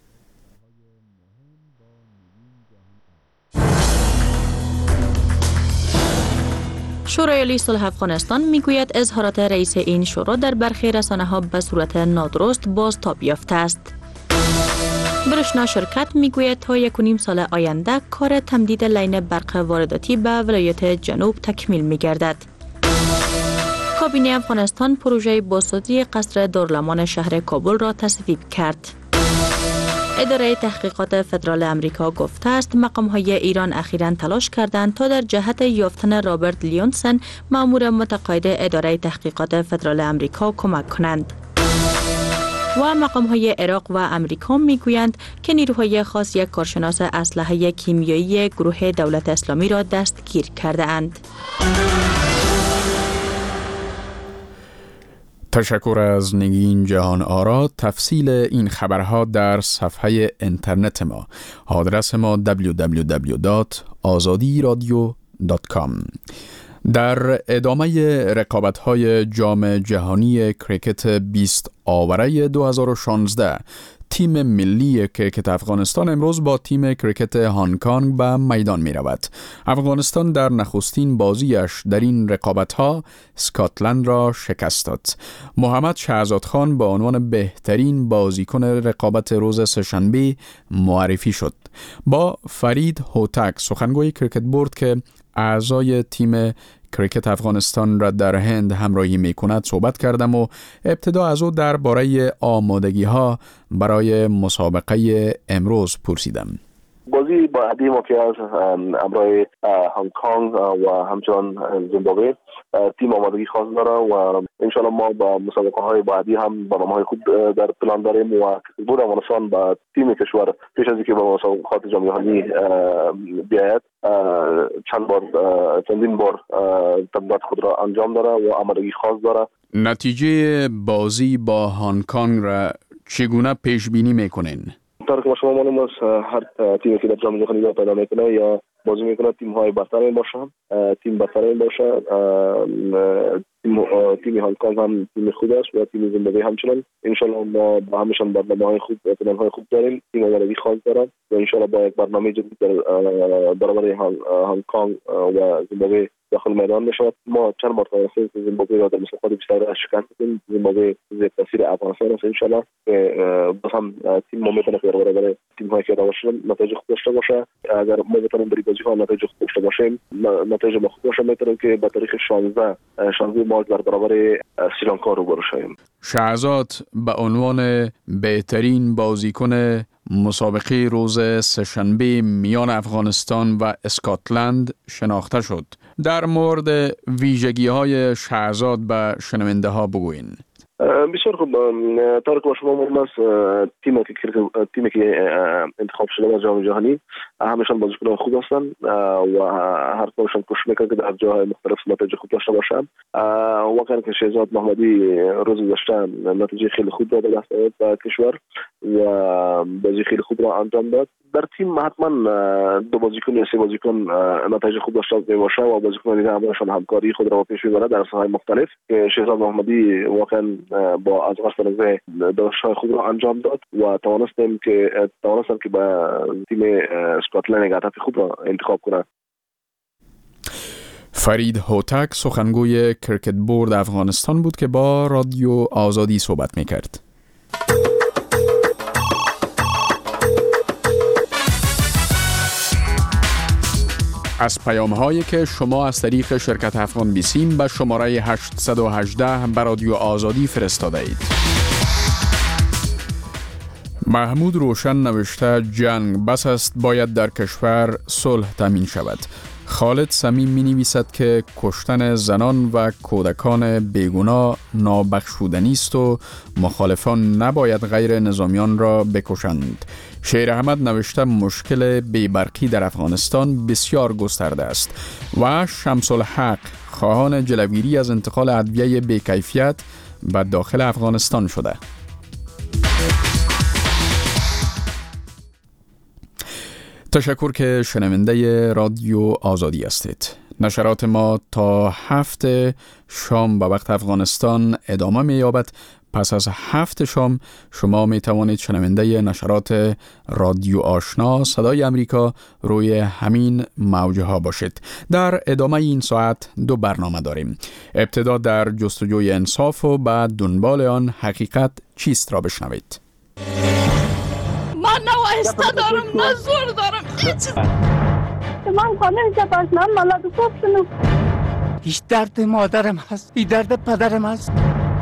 شورای عالی صلح افغانستان میگوید اظهارات رئیس این شورا در برخی رسانه‌ها به صورت نادرست بازتاب یافته است. برشنا شرکت میگوید تا یک و نیم سال آینده کار تمدید لین برق وارداتی به ولایت جنوب تکمیل میگردد. کابینه افغانستان پروژه بازسازی قصر دارالامان شهر کابل را تصویب کرد. اداره تحقیقات فدرال امریکا گفته است مقام‌های ایران اخیراً تلاش کردند تا در جهت یافتن رابرت لیونسن مأمور متقاعد اداره تحقیقات فدرال امریکا کمک کنند. و مقام‌های عراق و امریکا میگویند که نیروهای خاص یک کارشناس اسلحه کیمیایی گروه دولت اسلامی را دستگیر کرده اند. تشکر از نگین جهان آرا. تفصیل این خبرها در صفحه اینترنت ما. آدرس ما دبلیو دبلیو دبلیو دات آزادی رادیو دات کام. در ادامه رقابت‌های جام جهانی کریکت بیست آوره دو هزار و شانزده، تیم ملی کریکت افغانستان امروز با تیم کریکت هنگ کنگ به میدان می رود. افغانستان در نخستین بازیش در این رقابت‌ها اسکاتلند را شکست داد. محمد شهزاد خان با عنوان بهترین بازیکن رقابت روز سه‌شنبه معرفی شد. با فرید هوتک سخنگوی کریکت بورد که اعضای تیم کریکت افغانستان را در هند همراهی می کند صحبت کردم و ابتدا از او درباره آمادگی ها برای مسابقه امروز پرسیدم. بازی بعدی ما که از امرای هنگ کنگ و همچنان زیمبابوه تیم آمادگی خاص داره و انشالله ما با مسابقه های بعدی هم برنامه‌های خود در پلان داریم و بود افغانستان با تیم کشور پیش از اینکه با مسابقات جام جهانی بیاید چند بار چندین بار تمرینات خود را انجام داره و آمادگی خاص داره. نتیجه بازی با هنگ کنگ را چگونه پیش بینی میکنین؟ طور که شما معلوم است هر تیمی که در جام جهانی پیدا میکنه یا بازی میکنه تیم های برتر باشه، تیم برتر باشه. تیم تیم هنگ کنگ هم تیم خوب است و تیم زیمبابوه همچنان. انشالله ما با همشون برنامه‌های خوب پلن‌های خوب داریم. تیم آمادگی خاص دارم و انشالله با یک برنامه جدید در برابر هنگ کنگ و زیمبابوه داخل میدان میشود. ما چند بار توانستیم زیمبابوه را در مسابقات بیست و شکست بدیم. زیمبابوه زیر تاثیر افغانستان است. انشالله باز هم تیم ما میتونه در برابر تیم‌هایی که داشته نتایج خوب داشته باشه. اگر ما بتونیم در بازی‌ها نتایج خوب داشته باشیم، نتایج ما خوب باشه، میتونیم که به تاریخ شانزده شانزده مارس در برابر سریلانکا روبرو شویم. شهزاد به عنوان بهترین بازیکن مسابقه روز سه‌شنبه میان افغانستان و اسکاتلند شناخته شد. در مورد ویژگی‌های شهزاد به شنونده ها بگوین. بسیار خوب. طور که شما معلوم است تیمی که تیمی که انتخاب شده در جام جهانی همشان بازیکن خوب هستن و هر کدومشون کوشش میکنن که در جاهای مختلف نتایج خوب داشته باشن. واقعا که شهزاد محمدی روز گذشته نتیجه خیلی خوب داد به کشور و بازی خیلی خوب را انجام داد. در تیم حتما دو بازیکن یا سه بازیکن نتایج خوب داشته باشه و بازیکن دیگه همشون همکاری خود را پیش میبرند در ساحات مختلف که شهزاد محمدی واقعا با از قصد داشتهای خود را انجام داد و توانستیم که توانستم که با تیم اسکاتلند هدف خوب را انتخاب کنند. فرید هوتک سخنگوی کرکت بورد افغانستان بود که با رادیو آزادی صحبت میکرد. از پیام هایی که شما از طریق شرکت افغان بیسیم به شماره هشت یک هشت به رادیو آزادی فرستاده اید. محمود روشن نوشته جنگ بس است، باید در کشور صلح تامین شود. خالد صمیم می نویسد که کشتن زنان و کودکان بیگناه نابخشودنی است و مخالفان نباید غیر نظامیان را بکشند. شیر احمد نوشته مشکل بیبرقی در افغانستان بسیار گسترده است. و شمس الحق خواهان جلوگیری از انتقال ادویه بیکیفیت به داخل افغانستان شده. تشکر که شنونده رادیو آزادی هستید. نشرات ما تا هفت شام به وقت افغانستان ادامه می یابد. پس از هفت شام شما می توانید شنونده نشرات رادیو آشنا صدای امریکا روی همین موجه ها باشید. در ادامه این ساعت دو برنامه داریم. ابتدا در جستجوی انصاف و بعد دنبال آن حقیقت چیست را بشنوید. من نه وایسته دارم نه زور دارم هیچ. من خانه جباز من ملاد خوب شنو. هیچ درد مادرم هست، هیچ درد پدرم هست.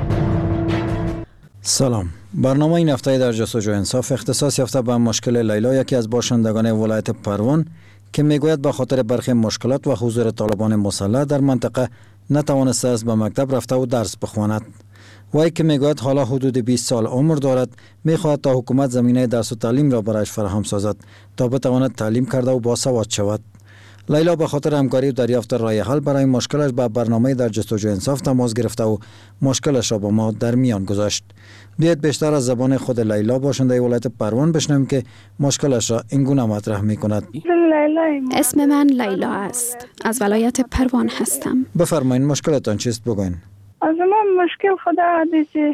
سلام. برنامه این هفته در جستجوی انصاف اختصاص یافته به مشکل لیلا، یکی از باشندگان ولایت پروان که میگوید به خاطر برخی مشکلات و حضور طالبان مسلح در منطقه نتوانسته است به مکتب رفته و درس بخواند. وی که میگوید حالا حدود بیست سال عمر دارد، میخواهد تا حکومت زمینه درس و تعلیم را برایش فراهم سازد تا بتواند تعلیم کرده و باسواد شود. لیلا به خاطر همکاری و دریافت راه حل برای مشکلش به برنامه در جستجوی انصاف تماس گرفته و مشکلش را با ما در میان گذاشت. بیایید بیشتر از زبان خود لیلا باشنده ولایت پروان بشنویم که مشکلش را اینگونه مطرح میکند. اسم من لیلا است. از ولایت پروان هستم. بفرمایید مشکلتان چیست بگوین. از من مشکل خدا عادیه.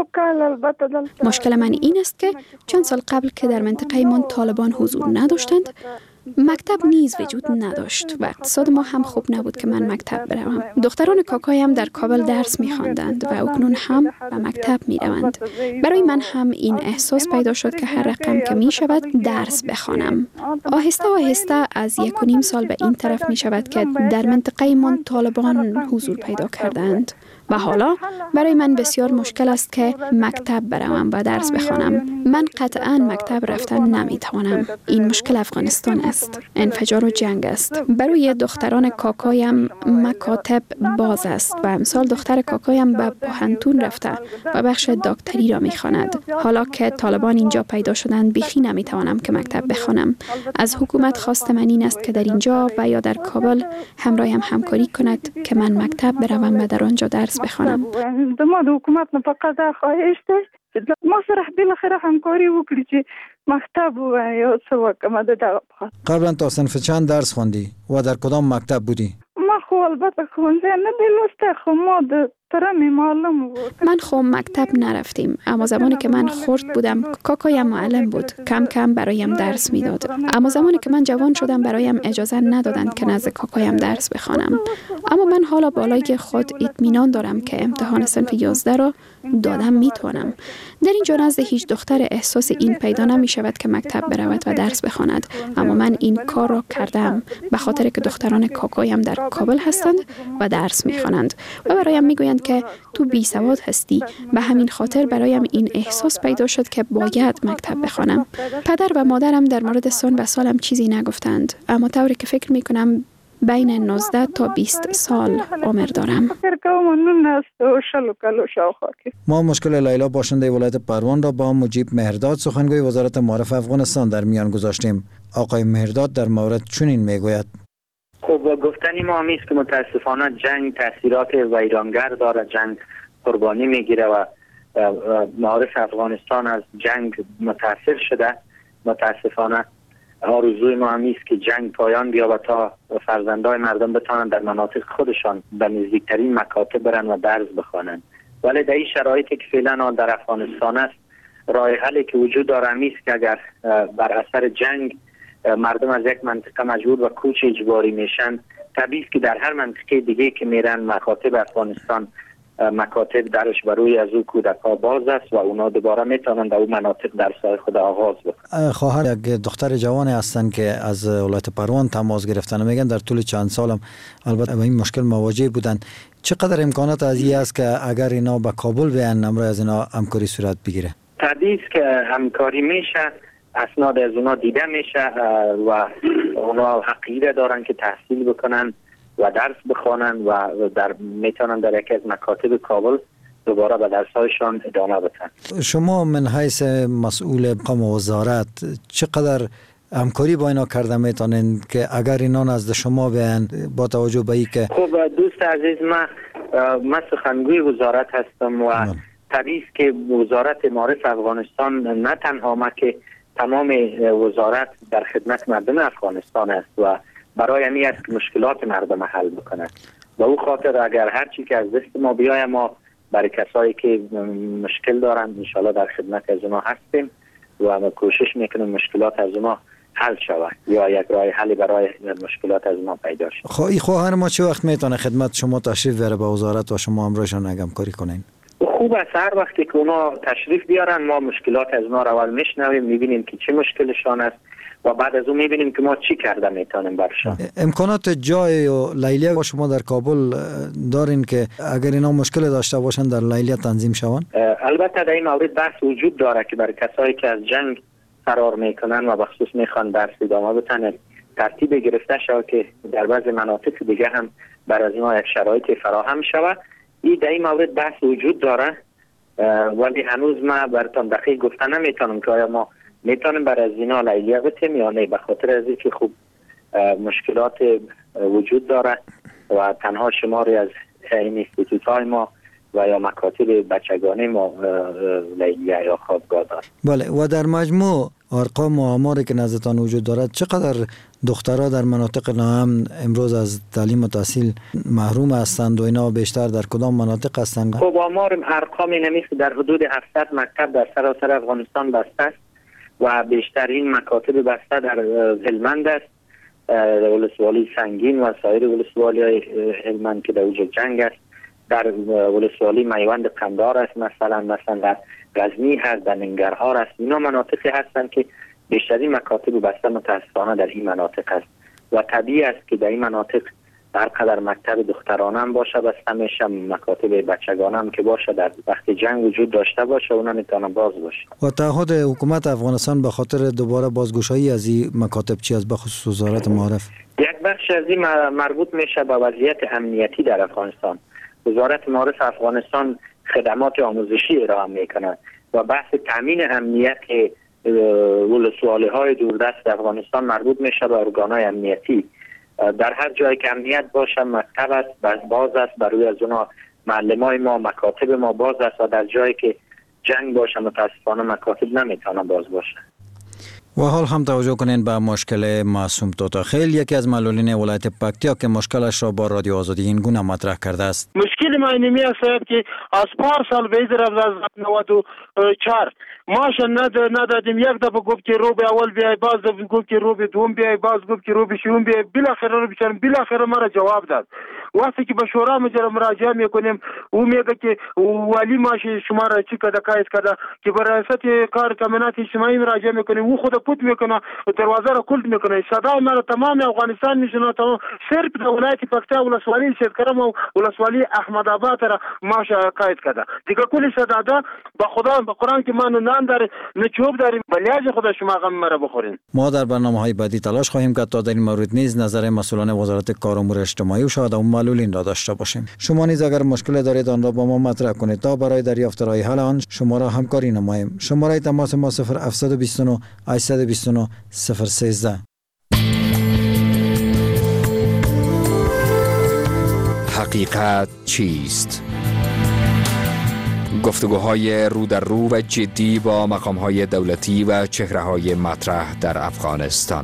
مشکل من این است که چند سال قبل که در منطقه من طالبان حضور نداشتند، مکتب نیز وجود نداشت و اقتصاد ما هم خوب نبود که من مکتب بروم. دختران کاکایم در کابل درس می‌خواندند و اکنون هم به مکتب می‌روند. برای من هم این احساس پیدا شد که هر رقم که می‌شود درس بخوانم. آهسته آهسته از یک و نیم سال به این طرف می‌شود که در منطقه من طالبان حضور پیدا کردند. و حالا برای من بسیار مشکل است که مکتب بروم و درس بخوانم. من قطعاً مکتب رفتن نمیتوانم. این مشکل افغانستان است. انفجار و جنگ است. برای دختران کاکایم مکاتب باز است و امسال دختر کاکایم به پوهنتون رفته و بخش دکتری را میخواند. حالا که طالبان اینجا پیدا شدند بیخی نمیتوانم که مکتب بخوانم. از حکومت خواست من این است که در اینجا و یا در کابل همراهم همکاری کند که من مکتب بروم و در آنجا درس بخوانم. د ما د حکومت نه فقط خواهش ده چې ما سره بالاخره همکاری وکړي چې مکتب و څه وکړم د دغه. قبلا تا صنف چند درس خواندی و در کدام مکتب بودی؟ ما خو البته ښوونځی نه دی لوستی، خو ما د ترمی معلم بود. من خو مکتب نرفتیم، اما زمانی که من خرد بودم کاکایم معلم بود، کم کم برایم درس میداد. اما زمانی که من جوان شدم برایم اجازه ندادند که نزد کاکایم درس بخوانم. اما من حالا بالای خود اطمینان دارم که امتحان صنف یازده را دادم میتوانم. در اینجا نزد هیچ دختر احساس این پیدا نمی شود که مکتب برود و درس بخواند، اما من این کار را کردم به خاطر که دختران کاکایم در کابل هستند و درس میخوانند و برایم میگویند که تو بی سواد هستی. به همین خاطر برایم این احساس پیدا شد که باید مکتب بخوانم. پدر و مادرم در مورد سن و سالم چیزی نگفتند، اما طوری که فکر میکنم بین نوزده تا بیست سال عمر دارم. فکر کنم نون است و شلو کلو شاوخوا. ما مشکل لیلا باشنده ولایت پروان را با مجیب مهرداد سخنگوی وزارت معارف افغانستان در میان گذاشتیم. آقای مهرداد در مورد چنین میگوید: خب گفتنی ما همیست که متاسفانه جنگ تاثیرات ویرانگر داره، جنگ قربانی میگیره و معارف افغانستان از جنگ متاثر شده. متاسفانه آرزوی ما همیست که جنگ پایان بیابد تا فرزندای مردم بتوانند در مناطق خودشان به نزدیکترین مکاتب برن و درس بخوانند. ولی در این شرایطی که فعلا در افغانستان است، راه حلی که وجود داره همیست که اگر بر اثر جنگ مردم از یک منطقه مجبور به کوچ اجباری میشن، طبیعی است که در هر منطقه دیگه که میرن مکاتب افغانستان مکاتب درش بروی از او کودک‌ها باز است و اونا دوباره میتونن در اون مناطق درس‌های خود آغاز بکنن. خواهر یک دختر جوانی هستن که از ولایت پروان تماس گرفتن، میگن در طول چند سالم البته با این مشکل مواجه بودن. چقدر امکانات از این است که اگر اینا به کابل بیان امروز از اینا همکاری صورت بگیره؟ طبیعی است که همکاری میشه، اسناد از اونا دیده میشه و اونا حقیقت دارن که تحصیل بکنن و درس بخوانن و در میتونن در یکی از مکاتب کابل دوباره به درس‌هایشان ادامه بدن. شما من حیث مسئول قوم وزارت چقدر همکاری با اینا کرده میتونین که اگر اینا نزد شما بیان با توجه به اینکه خب دوست عزیز، من من سخنگوی وزارت هستم و طبیعی است که وزارت معارف افغانستان نه تنها ما که تمام وزارت در خدمت مردم افغانستان است و برای همین است که مشکلات مردم حل بکنه. به او خاطر اگر هر چی که از دست ما بیاید، ما برای کسایی که مشکل دارن ان شاءالله در خدمت از اونا هستیم و ما کوشش میکنیم مشکلات از اونا حل شود یا یک راه حلی برای مشکلات از اونا پیدا شود. خواهی خواهر ما چه وقت میتونه خدمت شما تشریف بیاره به وزارت و شما امروزشان همکاری کنین؟ خوب است هر وقتی که اونا تشریف بیارن ما مشکلات از اونا رو اول میشنویم، میبینیم که چه مشکلشان است و بعد از اون میبینیم که ما چی کرده میتونیم برشان. امکانات جای و لیلیه با شما در کابل دارین که اگر اینا مشکل داشته باشن در لیلیه تنظیم شون؟ البته در این مورد بحث وجود داره که برای کسایی که از جنگ فرار میکنن و بخصوص میخوان درس ادامه بدن ترتیب گرفته شود که در بعضی مناطق دیگه هم بر از اینا یک شرایط فراهم شود. این در این مورد بحث وجود داره ولی هنوز ما براتون دقیق گفتن نمیتونم که آیا ما میتونیم برای از اینا لیلیه بتیم یا نه، به خاطر از اینکه خوب مشکلات وجود داره و تنها شماری از این اینستیتوت های ما و یا مکاتب بچگانه ما لیلیه یا خوابگاه داره. بله، و در مجموع ارقام و آماری که نزدتان وجود دارد چقدر دخترها در مناطق ناامن امروز از تعلیم و تحصیل محروم هستند و اینا بیشتر در کدام مناطق هستند؟ خب آمار ارقام نمیست در حدود هفتصد مکتب در سراسر افغانستان بسته است و بیشترین مکاتب بسته در هلمند است، ولسوالی سنگین و سایر ولسوالی های هلمند که در اوج جنگ است، در ولسوالی میوند قندار است، مثلا مثلا در غزنی هست، در ننگرهار است. اینا مناطقی هستند که بیشترین مکاتب بسته متاسفانه در این مناطق است و طبیعی است که در این مناطق هر قدر مکتب دخترانه هم باشه بسته میشه، مکاتب بچگانه هم که باشه در وقت جنگ وجود داشته باشه اونا میتونه باز باشه. و تعهد حکومت افغانستان به خاطر دوباره بازگشایی از این مکاتب چی است؟ بخصوص وزارت معارف یک بخش از این مربوط میشه به وضعیت امنیتی در افغانستان. وزارت معارف افغانستان خدمات آموزشی ارائه میکنه و بحث تامین امنیت ولسوالی های دوردست افغانستان مربوط میشه به ارگانهای امنیتی. در هر جایی که امنیت باشه مکتب است باز است، برای از اونا معلمای ما مکاتب ما باز است و در جایی که جنگ باشه متاسفانه مکاتب نمیتونه باز باشه. و حال هم توجه کنین به مشکل معصوم توتاخیل، یکی از معلولین ولایت پکتیا که مشکلش را با رادیو آزادی این گونه مطرح کرده است. مشکل ما اینمی است که از پار سال بیزر از نود و چهار ماش ندادیم، یک دفعه گفت که رو به اول بیای، باز دفعه گفت که رو به دوم بیای، باز گفت که رو به شوم بیای، بالاخره رو بیچارم بالاخره ما را جواب داد. وقتی که به شورا مراجعه میکنیم او میگه که ولی ماش شما را چی کده کایت کرده که برای ریاست کار کمینات اجتماعی مراجعه میکنیم او خود پوت میکنه دروازه را کلد میکنه. صدای ما تمام افغانستان میشنه، تمام صرف در ولایت پکتیا ولسوالی سیدکرم و ولسوالی احمد آباد را ما شکایت کرده. دیگه کلی صدادا به خدا به قرآن که ما نان داریم نه چوب داریم، بلیاج خدا شما غم مرا بخورین. ما در برنامه‌های بعدی تلاش خواهیم کرد تا در این مورد نیز نظر مسئولان وزارت کار و امور اجتماعی و شاهد و معلولین را داشته باشیم. شما نیز اگر مشکل دارید آن را با ما مطرح کنید تا برای دریافت راه حل آن شما را همکاری نماییم. شماره تماس ما صفر هفت دو نه هشت دو نه صفر یک سه. حقیقت چیست؟ گفتگوهای رو در رو و جدی با مقام‌های دولتی و چهره‌های مطرح در افغانستان.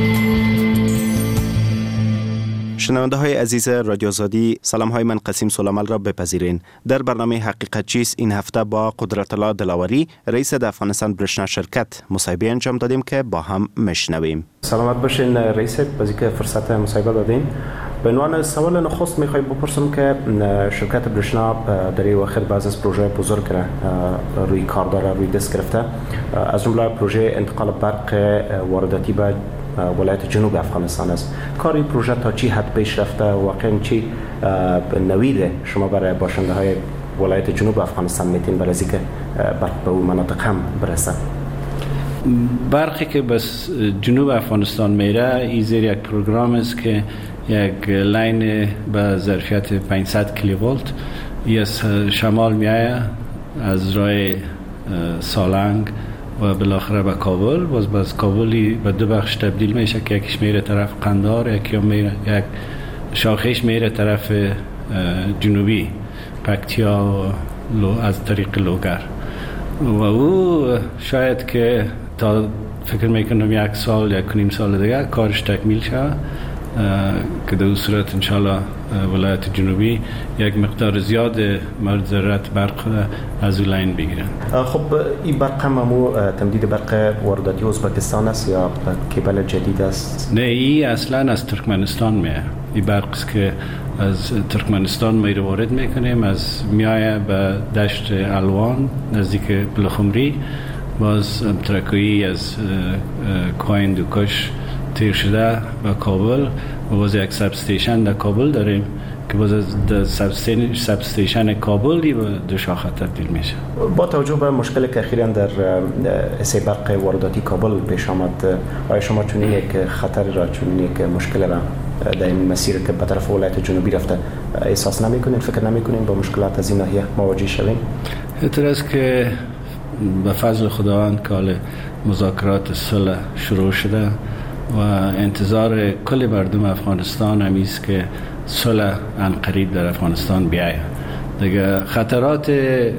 شنونده های عزیز رادیو آزادی، سلام های من قسیم سلامل را بپذیرین. در برنامه حقیقت چیست این هفته با قدرت الله دلاوری رئیس د افغانستان برشنا شرکت مصاحبه انجام دادیم که با هم مشنویم. سلامت باشین رئیس، بازی که فرصت مصاحبه دادین. به عنوان سوال نخست میخوایم بپرسم که شرکت برشنا در این وقت بعض از پروژه بزرگ را روی کار داره، روی دست گرفته، از جمله پروژه انتقال برق وارداتی به ولایت جنوب افغانستان است. کار این پروژه تا چی حد پیش رفته؟ واقعا چی نوید شما برای باشنده های ولایت جنوب افغانستان میتین برای اینکه برق به اون مناطق هم برسه؟ برقی که بس جنوب افغانستان میره این زیر یک پروگرام است که یک لاین به ظرفیت پانصد کیلو ولت از شمال میایه از راه سالنگ و بالاخره به کابل، باز باز کابلی به دو بخش تبدیل میشه که یکیش میره طرف قندار، یکی میره یک شاخهش میره طرف جنوبی پکتیا و از طریق لوگر و او شاید که تا فکر میکنم یک سال یک نیم سال دیگه کارش تکمیل شد که در صورت انشالله ولایت جنوبی یک مقدار زیاد مورد ضرورت برق از لاین بگیرن. خب این برق همو تمدید برق وارداتی ازبکستان است یا کیبل جدید است؟ نه، این اصلا از ترکمنستان میه. این برق است که از ترکمنستان میره وارد میکنیم، از میایه به دشت الوان نزدیک بلخمری، باز ترکویی از کوین دوکش تیر شده به کابل و باز یک سب استیشن در کابل داریم که باز از سب استیشن کابل و دو شاخه تبدیل میشه. با توجه به مشکلی که اخیراً در اسه برق وارداتی کابل پیش آمد، آیا شما چون یک خطر را، چون یک مشکل را در این مسیر که به طرف ولایت جنوبی رفته احساس نمیکنین، فکر نمیکنین با مشکلات از این ناحیه مواجه شوین؟ اعتراض که به فضل خداوند که مذاکرات صلح شروع شده و انتظار کل مردم افغانستان همیست که صلح عنقریب در افغانستان بیاید. دیگه خطرات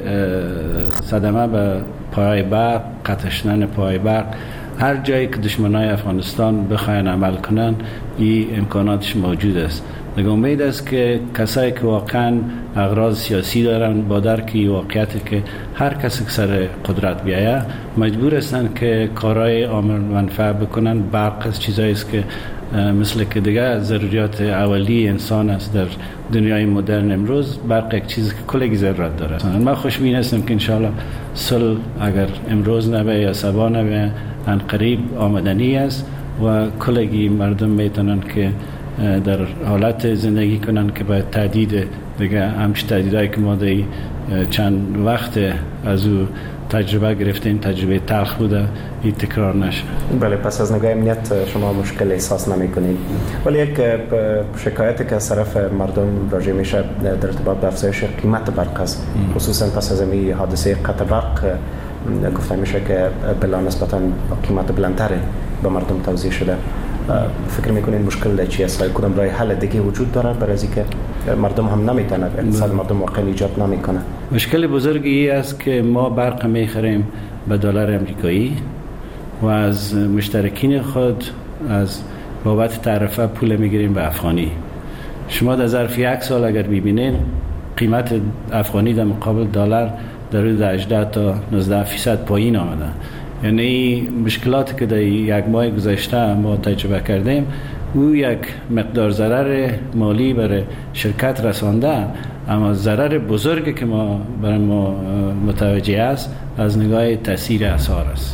صدمه به پای برق، قطع شدن پای برق، هر جایی که دشمنای افغانستان بخواین عمل کنن این امکاناتش موجود است. دیگه امید است که کسایی که واقعا اغراض سیاسی دارن با درک واقعیت که هر کسی که سر قدرت بیایه مجبور هستن که کارهای عامل منفعه بکنن. برق از چیزایی است که مثل که دیگه ضروریات اولی انسان است در دنیای مدرن امروز. برق یک چیزی که کلگی ضرورت داره. من خوشبین هستم که انشالله صلح اگر امروز نبه یا سبا نبه عنقریب آمدنی است و کلگی مردم میتونن که در حالت زندگی کنن که باید تهدید دیگه همش تهدیدایی که ما در چند وقت از او تجربه گرفتیم، تجربه تلخ بوده، این تکرار نشه. بله، پس از نگاه امنیت شما مشکل احساس نمی‌کنید. ولی یک شکایتی که از طرف مردم راجع میشه در ارتباط به افزایش قیمت برق است، خصوصا پس از این حادثه قطع برق گفته میشه که بلا نسبتاً قیمت بلندتر به مردم توزیع شده. فکر میکنین مشکل چی است؟ کدام راه حل دیگه وجود داره برای اینکه مردم هم نمیتونه، اقتصاد مردم واقعا ایجاد نمیکنه؟ مشکل بزرگی است که ما برق میخریم به دلار امریکایی و از مشترکین خود از بابت تعرفه پول میگیریم به افغانی. شما در ظرف یک سال اگر ببینین قیمت افغانی در مقابل دلار در حدود هجده تا نوزده فیصد پایین آمده. یعنی مشکلاتی که در یک ماه گذشته ما تجربه کردیم او یک مقدار ضرر مالی برای شرکت رسانده، اما ضرر بزرگی که ما برای ما متوجه است از نگاه تاثیر اسعار است.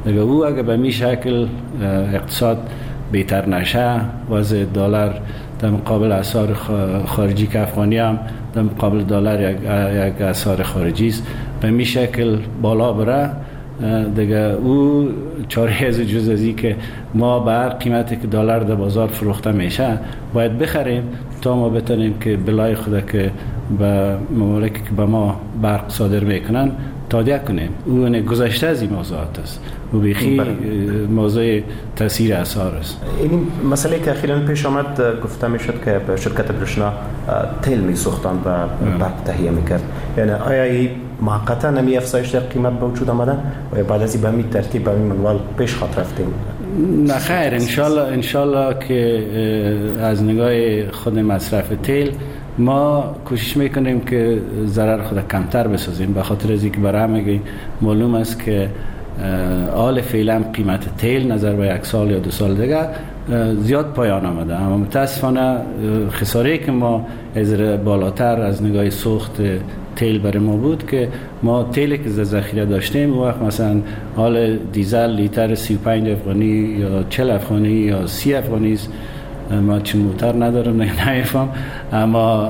دیگه او اگه به می شکل اقتصاد بهتر نشه، وضع دلار در مقابل اسعار خارجی که افغانی هم در مقابل دلار یک یک اسعار خارجی است، به می شکل بالا بره، دیگه او چاره از جز ازی که ما به هر قیمتی که دلار در بازار فروخته میشه باید بخریم تا ما بتونیم که بلای خود که به ممالکی که به ما برق صادر میکنن تادیه کنیم. او گذشته از این موضوعات است و بیخی موضوع تاثیر اسعار است. این مسئله که اخیراً پیش آمد گفته میشد که شرکت برشنا تیل میسوختند و برق تهیه میکرد، یعنی آیا این موقتا نمی افزایش در قیمت به وجود آمده و بعد از این به همین ترتیب به همین منوال پیش خط رفتیم؟ نه خیر، انشالله انشالله که از نگاه خود مصرف تیل ما کوشش میکنیم که ضرر خود کمتر بسازیم، به خاطر از اینکه برای همه معلوم است که آل فعلا قیمت تیل نظر به یک سال یا دو سال دیگه زیاد پایان آمده، اما متاسفانه خساره که ما از بالاتر از نگاه سوخت تیل برای ما بود که ما تیلی که ذخیره داشتیم اون وقت مثلا حال دیزل لیتر سی و پنج افغانی یا چهل افغانی یا سی افغانی است. ما چون موتر ندارم نمیفهم، اما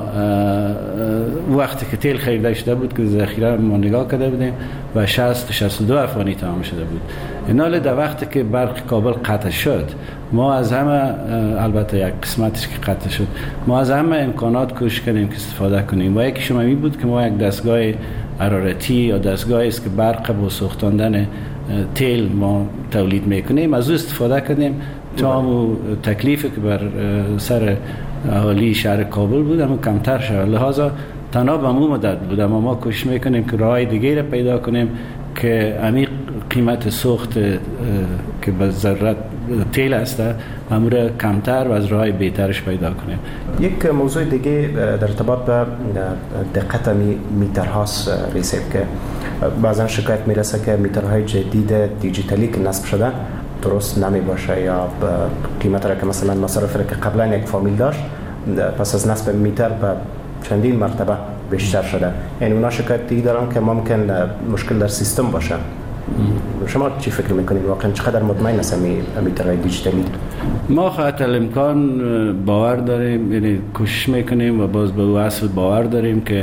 وقتی که تیل خریده شده بود که ذخیره ما نگاه کرده بودیم و شصت تا شصت و دو افغانی تمام شده بود. اینال در وقتی که برق کابل قطع شد، ما از همه، البته یک قسمتش که قطع شد، ما از همه امکانات کوشش کردیم که استفاده کنیم و یکی شما می بود که ما یک دستگاه حرارتی یا دستگاهی است که برق با سوختاندن تیل ما تولید میکنیم، از او استفاده کردیم تا تکلیفی که بر سر اهالی شهر کابل بود اما کمتر شد. لحاظا تنها به مو مدت بود، اما ما کوشش میکنیم که راهی دیگه را پیدا کنیم که عمیق قیمت سوخت که به ضرورت تیل است امور کمتر و از راه بهترش پیدا کنیم. یک موضوع دیگه در ارتباط به دقت میترهاست ریسیب که بعضا شکایت میرسه که میترهای جدید دیجیتالی که نصب شده درست نمی باشه یا قیمت را که مثلا مصرف را که قبلا یک فامیل داشت پس از نصب میتر به چندین مرتبه بیشتر شده. یعنی اونا شکایت دیگه دارن که ممکن مشکل در سیستم باشه. شما چی فکر میکنید؟ واقعا چقدر مطمئن هستید میترهای دیجیتالی؟ ما خاطر الامکان باور داریم، یعنی کوشش میکنیم و باز به اصل باور داریم که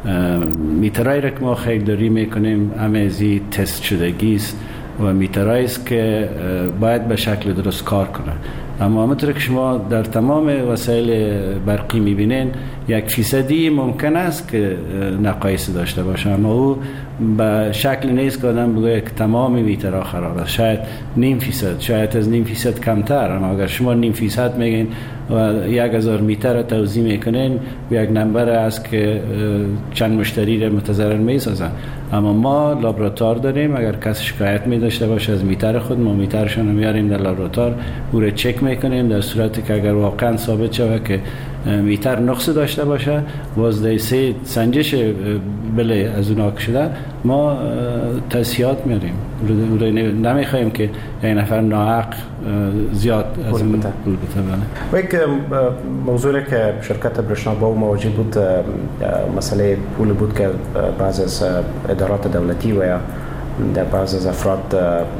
میترهایی را که ما خریداری میکنیم امیزی تست شدگی است و میترهایی است که باید به شکل درست کار کنه. اما همونطور که شما در تمام وسایل برقی میبینین یک فیصدی ممکن است که نقایص داشته باشه، اما او به شکل نیست که آدم بگه که تمام میترها خراب است. شاید نیم فیصد، شاید از نیم فیصد کمتر، اما اگر شما نیم فیصد میگین و یک هزار میتر توزیع میکنین یک نمبر است که چند مشتری را متضرر میسازن. اما ما لابراتوار داریم، اگر کسی شکایت می داشته باشه از میتر خود، ما میترشون رو میاریم در لابراتوار، او رو چک میکنیم، در صورتی که اگر واقعا ثابت شود که میتر نقص داشته باشه واسه سه سنجش بله از اونها شده ما تصحیحات میاریم. نمیخوایم که یک نفر ناحق زیاد از اون پول بده. و یک موضوعی که شرکت برشنا با او مواجه بود مسئله پول بود که بعض از ادارات دولتی و یا بعض از افراد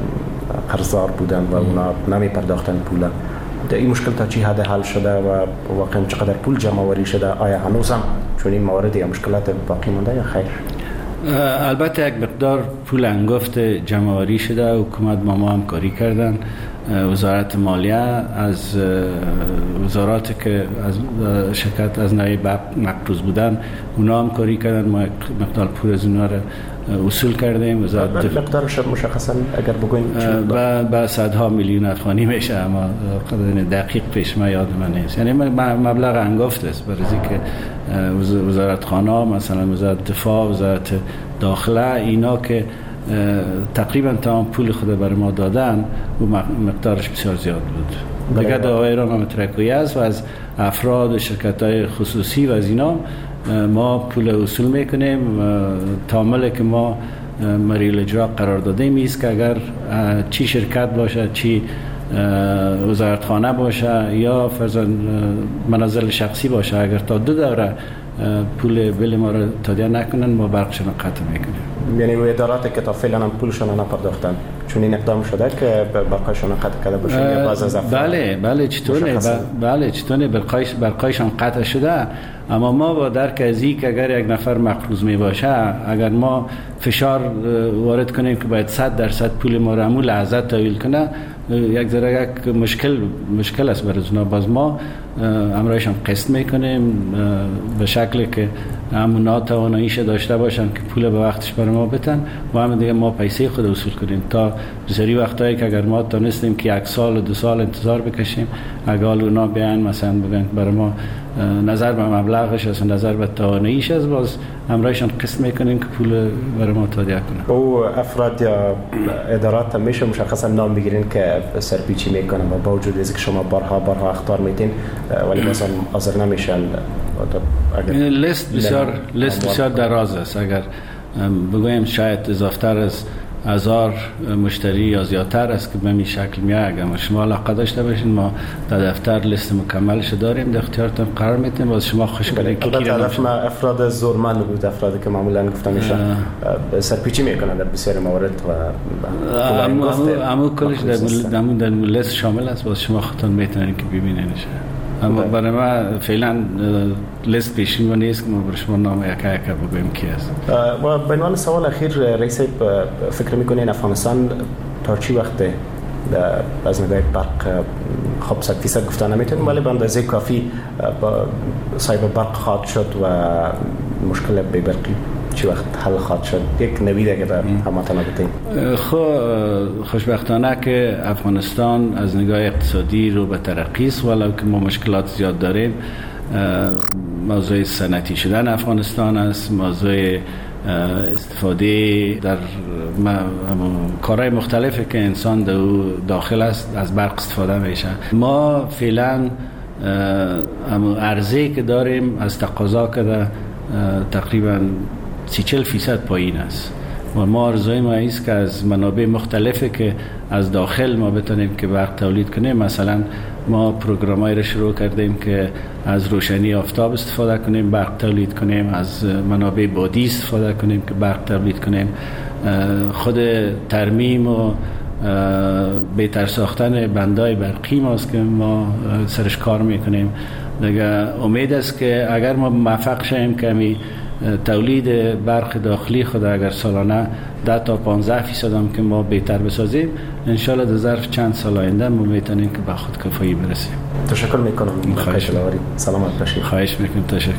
قرضدار بودن و اونا نمی پرداختن پول. این مشکل تا چی حد حل شده و واقعا چقدر پول جمع آوری شده؟ آیا هنوز هم چون این موارد یا مشکلات باقی مونده یا خیر؟ البته یک مقدار پول انگفت جمع آوری شده، حکومت با ما همکاری کردن، وزارت مالیه از وزاراتی که از شرکت از نوع مقروض بودن اونا همکاری کردن، ما یک مقدار پول از اونا را اصول کردیم. وزارت مقدارش مشخصا اگر بگوین با صدها میلیون افغانی میشه، اما دقیق پیش ما یاد من نیست، یعنی مبلغ انگفت است. برای اینکه وزارت خانه مثلا وزارت دفاع، وزارت داخله، اینا که تقریبا تمام پول خود برای ما دادن و مقدارش بسیار زیاد بود. دیگه دعوایران هم ترکوی است و از افراد و شرکت های خصوصی و از اینا ما پول اصول میکنیم. تعاملی که ما مریل اجرا قرار دادیم ایست که اگر چی شرکت باشه، چی وزارتخانه باشه یا فرضاً منازل شخصی باشه، اگر تا دو دوره پول بل ما را تادیه نکنن ما برقشون قطع میکنیم. یعنی و ادارات که تا فعلا هم پولشون نپرداختن چون این اقدام شده که برقشون قطع کرده باشه یا بعض از افراد؟ بله بله چطوره بله چطوره برقش برقشون قطع شده، اما ما با درک از این که اگر یک نفر مقروض می باشه اگر ما فشار وارد کنیم که باید صد درصد پول ما را همون لحظه تحویل کنه یک ذره یک مشکل مشکل است برای اونا. باز ما امرایشان قسط میکنیم به شکلی که همونا تواناییش داشته باشن که پول به وقتش برای ما بتن و هم دیگه ما پیسه خود وصول کنیم. تا بسیاری وقتایی که اگر ما تونستیم که یک سال و دو سال انتظار بکشیم اگر اونا بیان مثلا بگن برای ما نظر به مبلغش است نظر به تواناییش است باز امرایشان قسط میکنیم که پول برای ما تادیه کنه. او افراد یا ادارات هم میشه مشخصا نام بگیرین که سرپیچی میکنن و با وجود از که شما بارها بارها اختار میتین ولی مثلا حاضر نمیشن. لیست بسیار لیست بسیار دراز است. اگر بگویم شاید اضافتر از هزار مشتری یا زیادتر است که به این شکل میاد. اگر شما علاقه داشته باشین ما در دفتر لیست مکملش داریم در اختیارتون قرار میدیم باز شما خوش کنید که کی هدف ما افراد زورمند بود افرادی که معمولا گفتم میشه سرپیچی میکنن در بسیاری موارد و اما کلش در در لیست شامل است باز شما خودتون میتونید که ببینینش. اما برای ما فعلا لیست پیشین و نیست که ما برای شما نام یکا یکا بگویم کی است. و به عنوان سوال اخیر رئیس فکر میکنین افغانستان تا چی وقته از نگاه برق خب صد فیصد گفتن نمیتونیم ولی به اندازه کافی صاحب برق خواهد شد و مشکل بی برقی چی وقت حل خواهد شد؟ یک نویده که در هماتنا بتیم. خب خوشبختانه که افغانستان از نگاه اقتصادی رو به ترقی است ولو که ما مشکلات زیاد داریم. موضوع صنعتی شدن افغانستان است، موضوع استفاده در کارهای مختلفی که انسان در داخل است از برق استفاده میشه. ما فعلا عرضه که داریم از تقاضا که تقریبا سی چل فیصد پایین است و ما آرزوی ما است که از منابع مختلفی که از داخل ما بتونیم که برق تولید کنیم. مثلا ما پروگرامایی را شروع کردیم که از روشنی آفتاب استفاده کنیم برق تولید کنیم، از منابع بادی استفاده کنیم که برق تولید کنیم. خود ترمیم و بهتر ساختن بندای برقی ماست که ما سرش کار میکنیم. دیگه امید است که اگر ما موفق شیم که می تولید برق داخلی خود اگر سالانه ده تا پانزده فیصد هم که ما بهتر بسازیم انشالله در ظرف چند سال آینده ما میتونیم که به خود کفایی برسیم. تشکر میکنم. خواهش میکنم. سلامت باشید. خواهش میکنم. تشکر.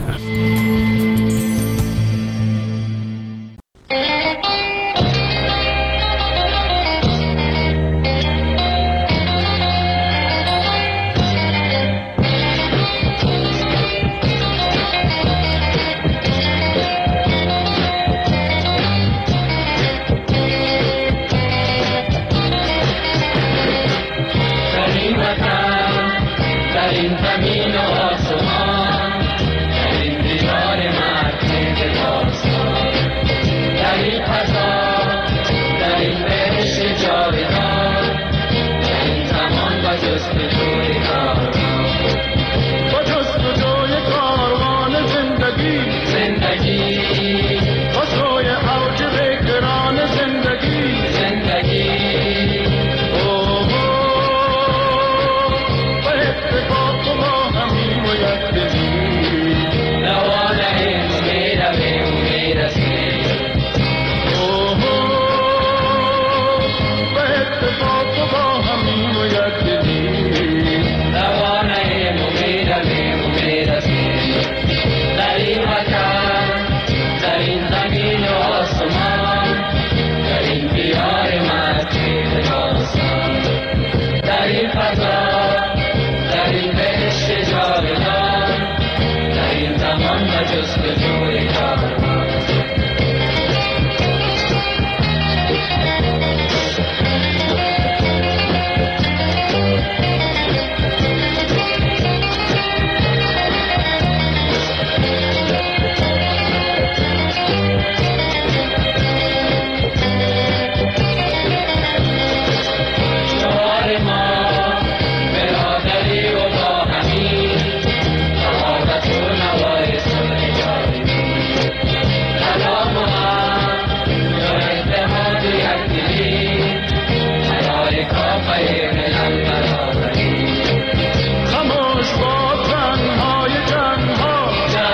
خموش با تنهای جنها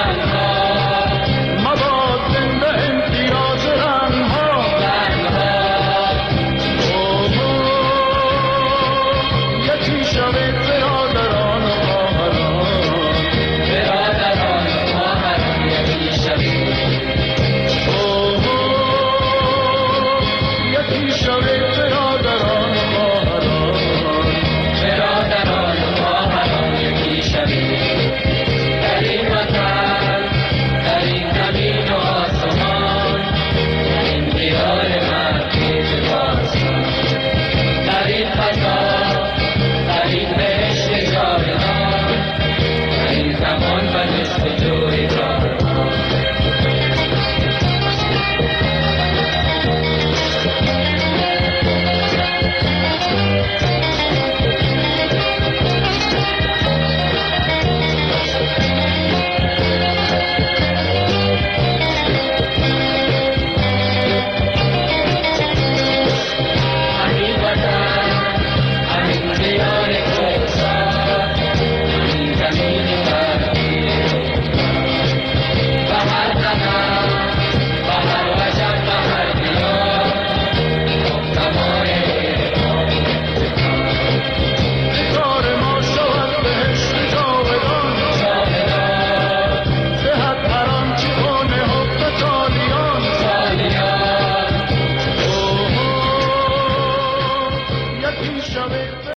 مباد زنده امتیاز رنها یکی شب